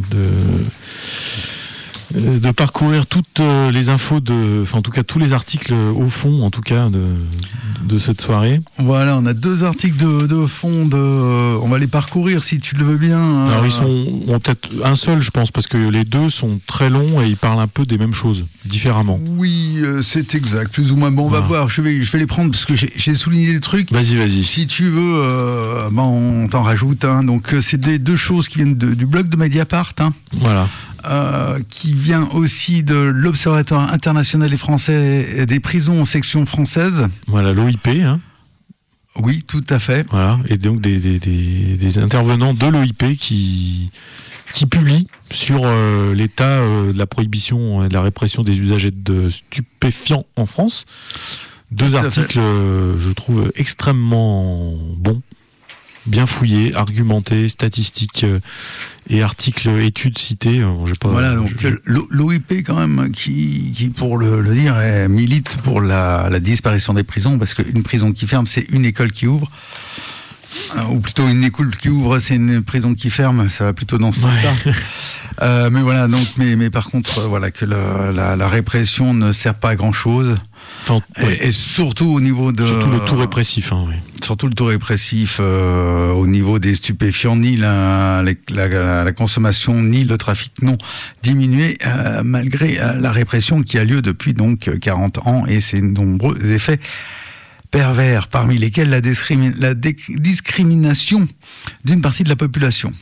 parcourir toutes les infos en tout cas tous les articles au fond, en tout cas de cette soirée. Voilà, on a 2 articles de fond. On va les parcourir si tu le veux bien. Alors ils sont peut-être un seul, je pense, parce que les 2 sont très longs et ils parlent un peu des mêmes choses, différemment. Oui, c'est exact, plus ou moins. Bon, on va voir. Je vais les prendre parce que j'ai souligné des trucs. Vas-y. Si tu veux, on t'en rajoute. Donc c'est 2 choses qui viennent du blog de Mediapart. Voilà. Qui vient aussi de l'Observatoire international et français des prisons en section française. Voilà, l'OIP. Oui, tout à fait. Voilà, et donc des intervenants de l'OIP qui publient sur l'état de la prohibition et de la répression des usagers de stupéfiants en France. 2 articles, je trouve, extrêmement bons. Bien fouillé, argumenté, statistiques et articles, études citées. Voilà, donc l'OIP quand même, qui pour le dire, milite pour la disparition des prisons, parce qu'une prison qui ferme, c'est une école qui ouvre. Ou plutôt une école qui ouvre, c'est une prison qui ferme, ça va plutôt dans ce sens-là. Mais voilà, donc, mais par contre, voilà, que la répression ne sert pas à grand-chose. Et surtout au niveau de... Surtout le tout répressif. Oui. Surtout le tout répressif au niveau des stupéfiants, ni la consommation, ni le trafic n'ont diminué malgré la répression qui a lieu depuis donc 40 ans et ses nombreux effets pervers, parmi lesquels la discrimination d'une partie de la population.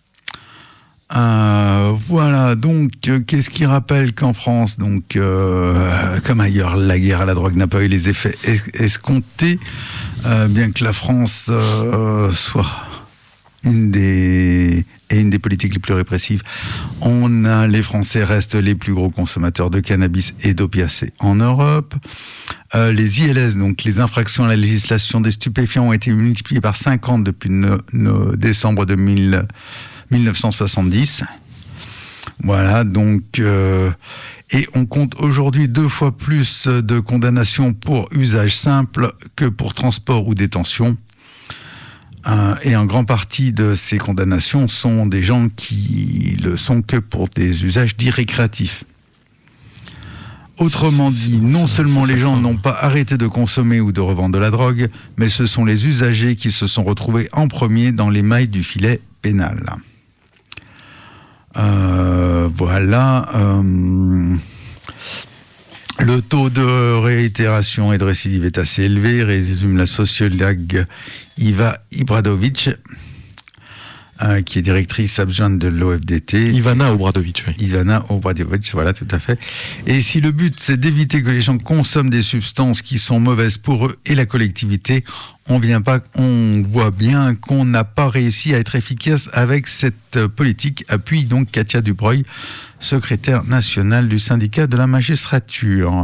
Voilà, donc qu'est-ce qui rappelle qu'en France, donc comme ailleurs, la guerre à la drogue n'a pas eu les effets escomptés, bien que la France soit une des politiques les plus répressives. Les Français restent les plus gros consommateurs de cannabis et d'opiacés en Europe. Les ILS, donc les infractions à la législation des stupéfiants, ont été multipliées par 50 depuis décembre 1970. Voilà, donc et on compte aujourd'hui 2 fois plus de condamnations pour usage simple que pour transport ou détention. Et en grande partie de ces condamnations sont des gens qui le sont que pour des usages dits récréatifs. Autrement dit, non seulement les gens n'ont pas arrêté de consommer ou de revendre de la drogue, mais ce sont les usagers qui se sont retrouvés en premier dans les mailles du filet pénal. Voilà. Le taux de réitération et de récidive est assez élevé, résume la sociologue Iva Ibradovic, qui est directrice adjointe de l'OFDT. Ivana Obradovic, oui. Ivana Obradovic, voilà, tout à fait. Et si le but, c'est d'éviter que les gens consomment des substances qui sont mauvaises pour eux et la collectivité, on voit bien qu'on n'a pas réussi à être efficace avec cette politique, appuie donc Katia Dubreuil, secrétaire nationale du syndicat de la magistrature.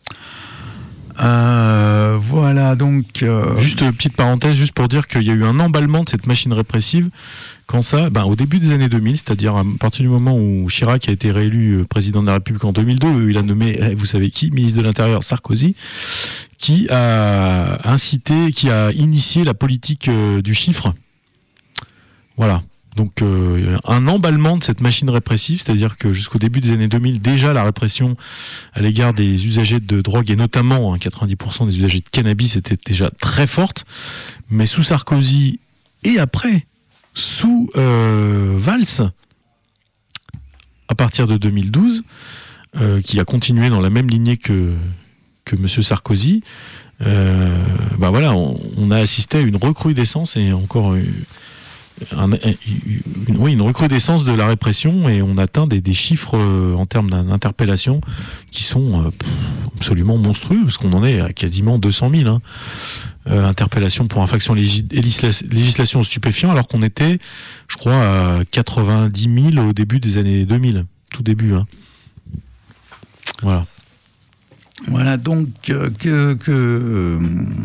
Voilà, donc... Juste une petite parenthèse, juste pour dire qu'il y a eu un emballement de cette machine répressive quand ça, au début des années 2000, c'est-à-dire à partir du moment où Chirac a été réélu président de la République en 2002, il a nommé, vous savez qui, ministre de l'Intérieur, Sarkozy, qui a initié la politique du chiffre. Voilà. Donc un emballement de cette machine répressive, c'est-à-dire que jusqu'au début des années 2000, déjà la répression à l'égard des usagers de drogue, et notamment 90% des usagers de cannabis, était déjà très forte, mais sous Sarkozy et après, sous Valls, à partir de 2012, qui a continué dans la même lignée que M. Sarkozy, voilà, on a assisté à une recrudescence et encore une recrudescence de la répression et on atteint des chiffres en termes d'interpellation qui sont absolument monstrueux parce qu'on en est à quasiment 200 000 interpellations pour infraction législation aux stupéfiants alors qu'on était, je crois, à 90 000 au début des années 2000, tout début. Voilà. Voilà, donc que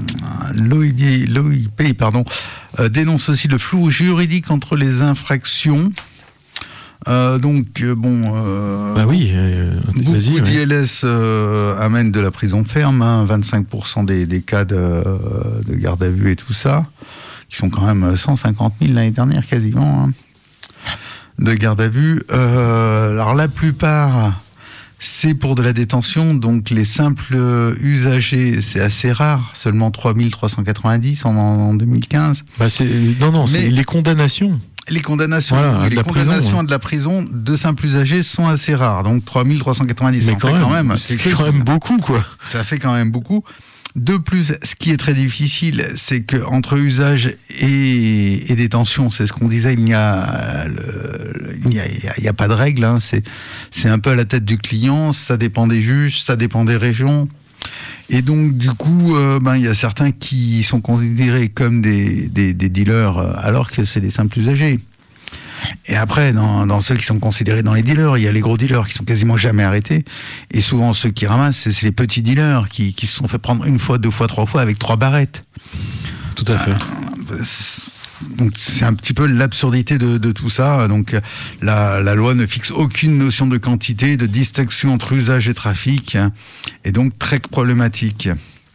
l'OIP dénonce aussi le flou juridique entre les infractions. Beaucoup d'ILS amènent de la prison ferme, 25% des cas de garde à vue et tout ça, qui sont quand même 150 000 l'année dernière quasiment, de garde à vue. Alors la plupart... c'est pour de la détention, donc les simples usagers, c'est assez rare, seulement 3390 en 2015. C'est les condamnations. Les condamnations, voilà, les condamnations de la prison de simples usagers sont assez rares, donc 3390. Mais c'est quand même beaucoup, quoi. Ça fait quand même beaucoup. De plus, ce qui est très difficile, c'est que entre usage et détention, c'est ce qu'on disait, il n'y a pas de règle. C'est un peu à la tête du client. Ça dépend des juges, ça dépend des régions. Et donc, du coup, il y a certains qui sont considérés comme des dealers, alors que c'est des simples usagers. Et après, dans ceux qui sont considérés dans les dealers, il y a les gros dealers qui sont quasiment jamais arrêtés. Et souvent, ceux qui ramassent, c'est les petits dealers qui se sont fait prendre 1 fois, 2 fois, 3 fois avec 3 barrettes. Tout à fait. Donc, c'est un petit peu l'absurdité de tout ça. Donc, la loi ne fixe aucune notion de quantité, de distinction entre usage et trafic. Et donc, très problématique.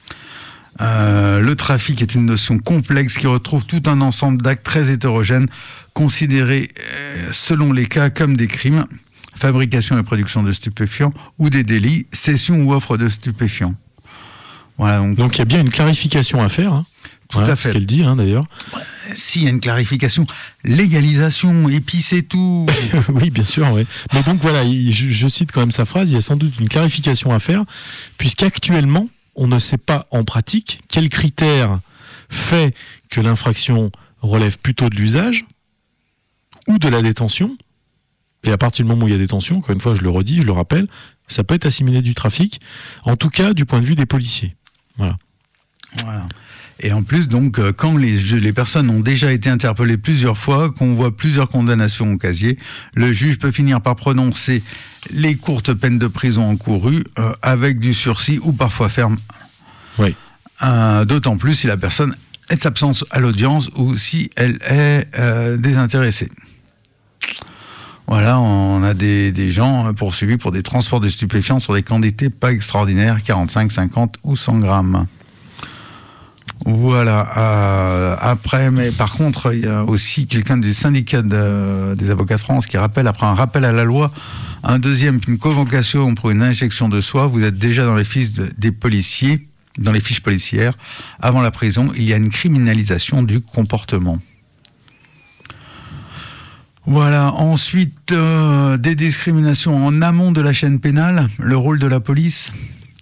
Le trafic est une notion complexe qui retrouve tout un ensemble d'actes très hétérogènes, considérés selon les cas comme des crimes, fabrication et production de stupéfiants, ou des délits, cession ou offre de stupéfiants. Voilà, donc il y a bien une clarification à faire. Tout à fait. Ce qu'elle dit, d'ailleurs. S'il y a une clarification, légalisation, et puis c'est tout. Oui, bien sûr. Ouais. Mais donc voilà, je cite quand même sa phrase, il y a sans doute une clarification à faire, puisqu'actuellement, on ne sait pas en pratique quel critère fait que l'infraction relève plutôt de l'usage ou de la détention. Et à partir du moment où il y a détention, encore une fois, je le redis, je le rappelle, ça peut être assimilé du trafic, en tout cas du point de vue des policiers. Voilà. Et en plus, donc, quand les personnes ont déjà été interpellées plusieurs fois, qu'on voit plusieurs condamnations au casier, le juge peut finir par prononcer les courtes peines de prison encourues avec du sursis ou parfois ferme. Oui. D'autant plus si la personne est absente à l'audience ou si elle est désintéressée. Voilà, on a des gens poursuivis pour des transports de stupéfiants sur des quantités pas extraordinaires, 45, 50 ou 100 grammes. Voilà. Après, mais par contre, il y a aussi quelqu'un du syndicat des avocats de France qui rappelle, après un rappel à la loi, un deuxième, une convocation pour une injection de soi, vous êtes déjà dans les fiches des policiers, dans les fiches policières. Avant la prison, il y a une criminalisation du comportement. Voilà. Ensuite, des discriminations en amont de la chaîne pénale, le rôle de la police.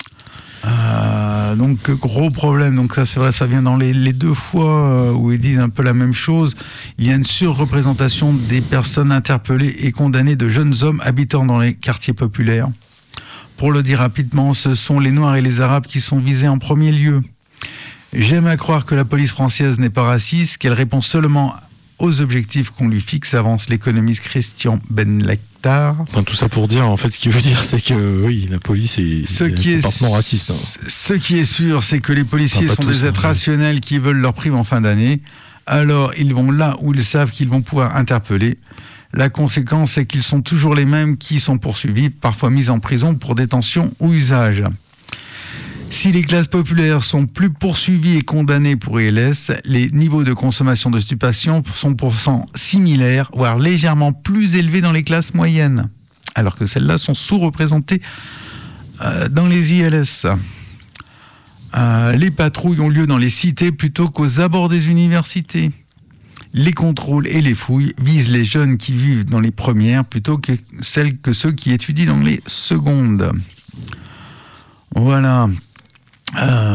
Donc gros problème, donc ça c'est vrai, ça vient dans les 2 fois où ils disent un peu la même chose. Il y a une surreprésentation des personnes interpellées et condamnées de jeunes hommes habitant dans les quartiers populaires. Pour le dire rapidement, ce sont les Noirs et les Arabes qui sont visés en premier lieu. J'aime à croire que la police française n'est pas raciste, qu'elle répond seulement aux objectifs qu'on lui fixe, avance l'économiste Christian Benlectar. Enfin, tout ça pour dire, en fait, ce qu'il veut dire, c'est que oui, la police est complètement raciste. Ce qui est sûr, c'est que les policiers sont des êtres rationnels qui veulent leur prime en fin d'année. Alors, ils vont là où ils savent qu'ils vont pouvoir interpeller. La conséquence, c'est qu'ils sont toujours les mêmes qui sont poursuivis, parfois mis en prison pour détention ou usage. Si les classes populaires sont plus poursuivies et condamnées pour ILS, les niveaux de consommation de stupéfiants sont pourtant similaires, voire légèrement plus élevés dans les classes moyennes, alors que celles-là sont sous-représentées dans les ILS. Les patrouilles ont lieu dans les cités plutôt qu'aux abords des universités. Les contrôles et les fouilles visent les jeunes qui vivent dans les premières plutôt que ceux qui étudient dans les secondes. Voilà.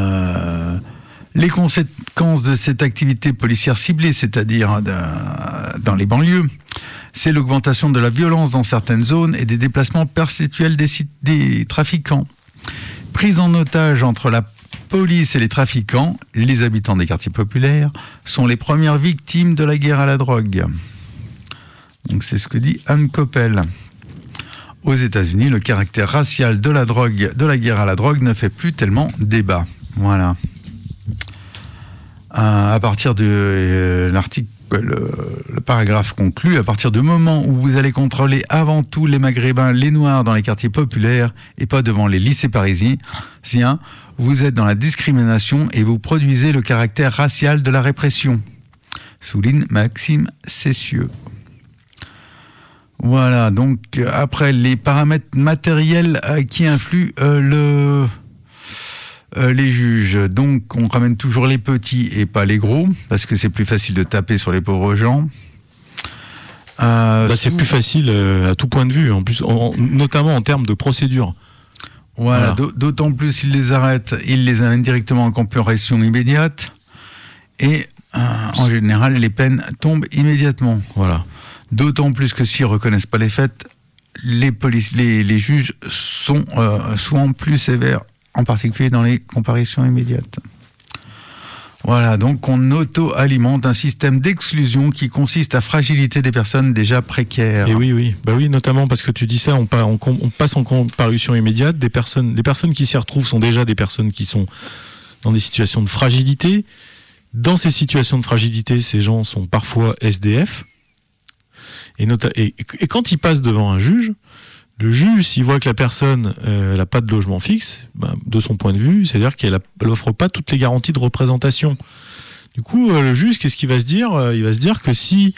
Les conséquences de cette activité policière ciblée, c'est-à-dire dans les banlieues. C'est l'augmentation de la violence dans certaines zones et des déplacements perpétuels des trafiquants. Prise en otage entre la police et les trafiquants, les habitants des quartiers populaires sont les premières victimes de la guerre à la drogue. Donc c'est ce que dit Anne Coppel. Aux États-Unis, le caractère racial de la guerre à la drogue ne fait plus tellement débat. Voilà. À partir de l'article, le paragraphe conclut, à partir du moment où vous allez contrôler avant tout les Maghrébins, les Noirs dans les quartiers populaires et pas devant les lycées parisiens, vous êtes dans la discrimination et vous produisez le caractère racial de la répression, souligne Maxime Cessieux. Voilà, donc après les paramètres matériels qui influent les juges. Donc on ramène toujours les petits et pas les gros, parce que c'est plus facile de taper sur les pauvres gens. C'est plus facile à tout point de vue, en plus, notamment en termes de procédure. Voilà. D'autant plus ils les arrêtent, ils les amènent directement en comparution immédiate, et en général les peines tombent immédiatement. Voilà. D'autant plus que s'ils ne reconnaissent pas les faits, les juges sont souvent plus sévères, en particulier dans les comparutions immédiates. Voilà, donc on auto-alimente un système d'exclusion qui consiste à fragiliter des personnes déjà précaires. Et oui, notamment parce que tu dis ça, on passe en comparution immédiate, les personnes qui s'y retrouvent sont déjà des personnes qui sont dans des situations de fragilité. Dans ces situations de fragilité, ces gens sont parfois SDF. Et quand il passe devant un juge, le juge, s'il voit que la personne n'a pas de logement fixe, de son point de vue, c'est-à-dire qu'elle n'offre pas toutes les garanties de représentation. Du coup, le juge, qu'est-ce qu'il va se dire ? Il va se dire que si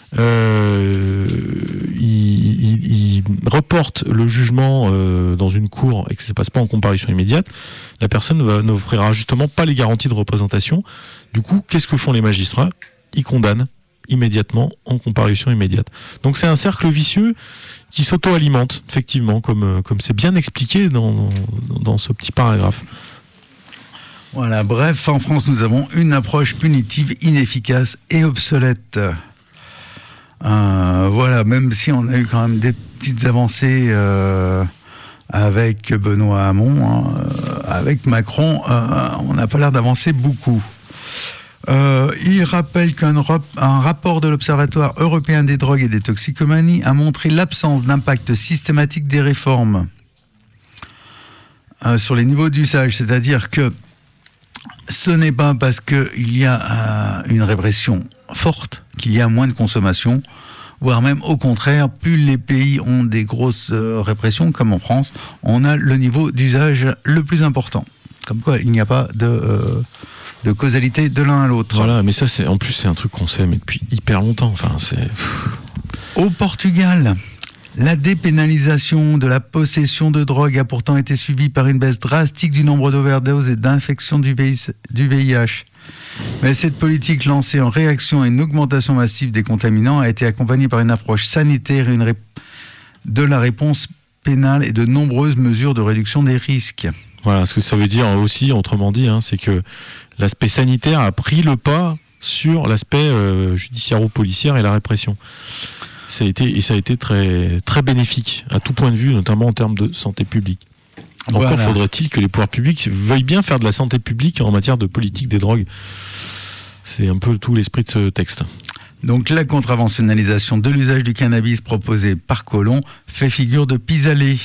il reporte le jugement dans une cour et que ça ne passe pas en comparution immédiate, la personne n'offrira justement pas les garanties de représentation. Du coup, qu'est-ce que font les magistrats ? Ils condamnent immédiatement en comparution immédiate. Donc c'est un cercle vicieux qui s'auto-alimente, effectivement, comme c'est bien expliqué dans ce petit paragraphe. Voilà, bref, en France, nous avons une approche punitive inefficace et obsolète. Voilà, même si on a eu quand même des petites avancées avec Benoît Hamon, avec Macron, on n'a pas l'air d'avancer beaucoup. Il rappelle qu'un rapport de l'Observatoire européen des drogues et des toxicomanies a montré l'absence d'impact systématique des réformes sur les niveaux d'usage, c'est-à-dire que ce n'est pas parce qu'il y a une répression forte qu'il y a moins de consommation, voire même au contraire, plus les pays ont des grosses répressions, comme en France, on a le niveau d'usage le plus important. Comme quoi, il n'y a pas de causalité de l'un à l'autre. Voilà, mais ça, c'est un truc qu'on sait mais depuis hyper longtemps. Au Portugal, la dépénalisation de la possession de drogue a pourtant été suivie par une baisse drastique du nombre d'overdoses et d'infections du VIH. Mais cette politique lancée en réaction à une augmentation massive des contaminants a été accompagnée par une approche sanitaire et de la réponse pénale et de nombreuses mesures de réduction des risques. Voilà, ce que ça veut dire aussi, autrement dit, c'est que l'aspect sanitaire a pris le pas sur l'aspect judiciairo-policière et la répression. Ça a été très, très bénéfique, à tout point de vue, notamment en termes de santé publique. Encore faudrait-il que les pouvoirs publics veuillent bien faire de la santé publique en matière de politique des drogues. C'est un peu tout l'esprit de ce texte. Donc la contraventionnalisation de l'usage du cannabis proposée par Collomb fait figure de pis-aller.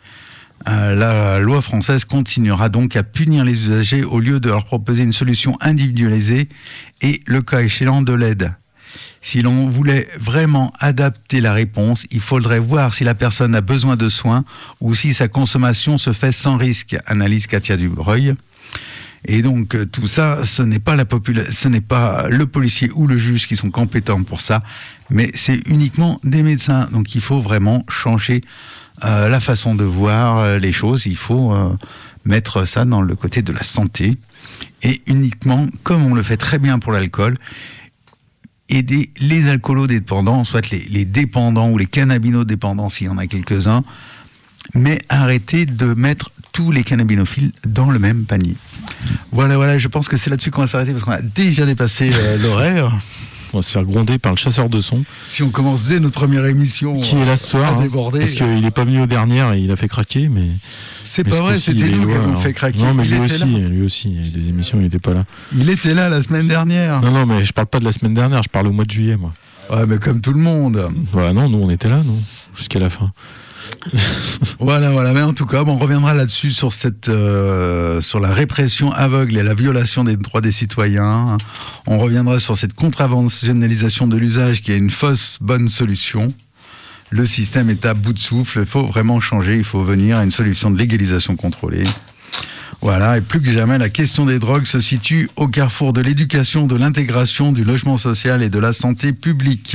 La loi française continuera donc à punir les usagers au lieu de leur proposer une solution individualisée et, le cas échéant, de l'aide. Si l'on voulait vraiment adapter la réponse, il faudrait voir si la personne a besoin de soins ou si sa consommation se fait sans risque, analyse Katia Dubreuil. Et donc tout ça, ce n'est pas le policier ou le juge qui sont compétents pour ça, mais c'est uniquement des médecins. Donc il faut vraiment changer la façon de voir les choses. Il faut mettre ça dans le côté de la santé et uniquement, comme on le fait très bien pour l'alcool, aider les alcoolodépendants, soit les dépendants ou les cannabinodépendants s'il y en a quelques-uns, mais arrêter de mettre tous les cannabinophiles dans le même panier. Voilà, je pense que c'est là-dessus qu'on va s'arrêter parce qu'on a déjà dépassé l'horaire. On va se faire gronder par le chasseur de son. Si on commence dès notre première émission, qui est là ce soir, parce qu'il n'est pas venu aux dernières et il a fait craquer, mais c'est pas vrai, c'était nous qui avons fait craquer. Non, mais lui aussi, il y a des émissions, il n'était pas là. Il était là la semaine dernière. Non, mais je parle pas de la semaine dernière, je parle au mois de juillet, moi. Ouais, mais comme tout le monde. Voilà, non, nous on était là, jusqu'à la fin. Voilà, mais en tout cas, on reviendra là-dessus sur la répression aveugle et la violation des droits des citoyens. On reviendra sur cette contraventionnalisation de l'usage qui est une fausse bonne solution. Le système est à bout de souffle, il faut vraiment changer, il faut venir à une solution de légalisation contrôlée. Voilà, et plus que jamais, la question des drogues se situe au carrefour de l'éducation, de l'intégration, du logement social et de la santé publique.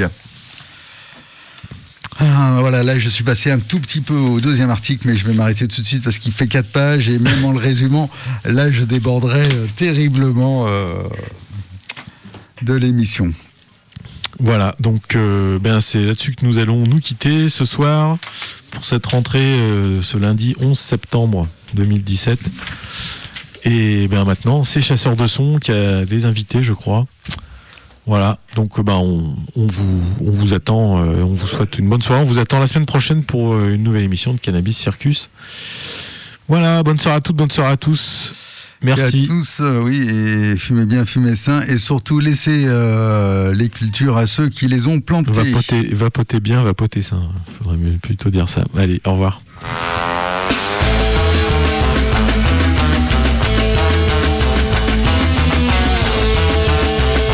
Voilà, là je suis passé un tout petit peu au deuxième article, mais je vais m'arrêter tout de suite parce qu'il fait 4 pages et même en le résumant, là je déborderai terriblement de l'émission. Voilà, donc c'est là-dessus que nous allons nous quitter ce soir pour cette rentrée ce lundi 11 septembre 2017. Et maintenant, c'est Chasseur de son qui a des invités, je crois. Voilà, donc on vous attend, on vous souhaite une bonne soirée. On vous attend la semaine prochaine pour une nouvelle émission de Cannabis Circus. Voilà, bonne soirée à toutes, bonne soirée à tous. Merci. Et à tous, oui, et fumez bien, fumez sain, et surtout laissez les cultures à ceux qui les ont plantées. Vapotez bien, vapotez sain. Faudrait plutôt dire ça. Allez, au revoir.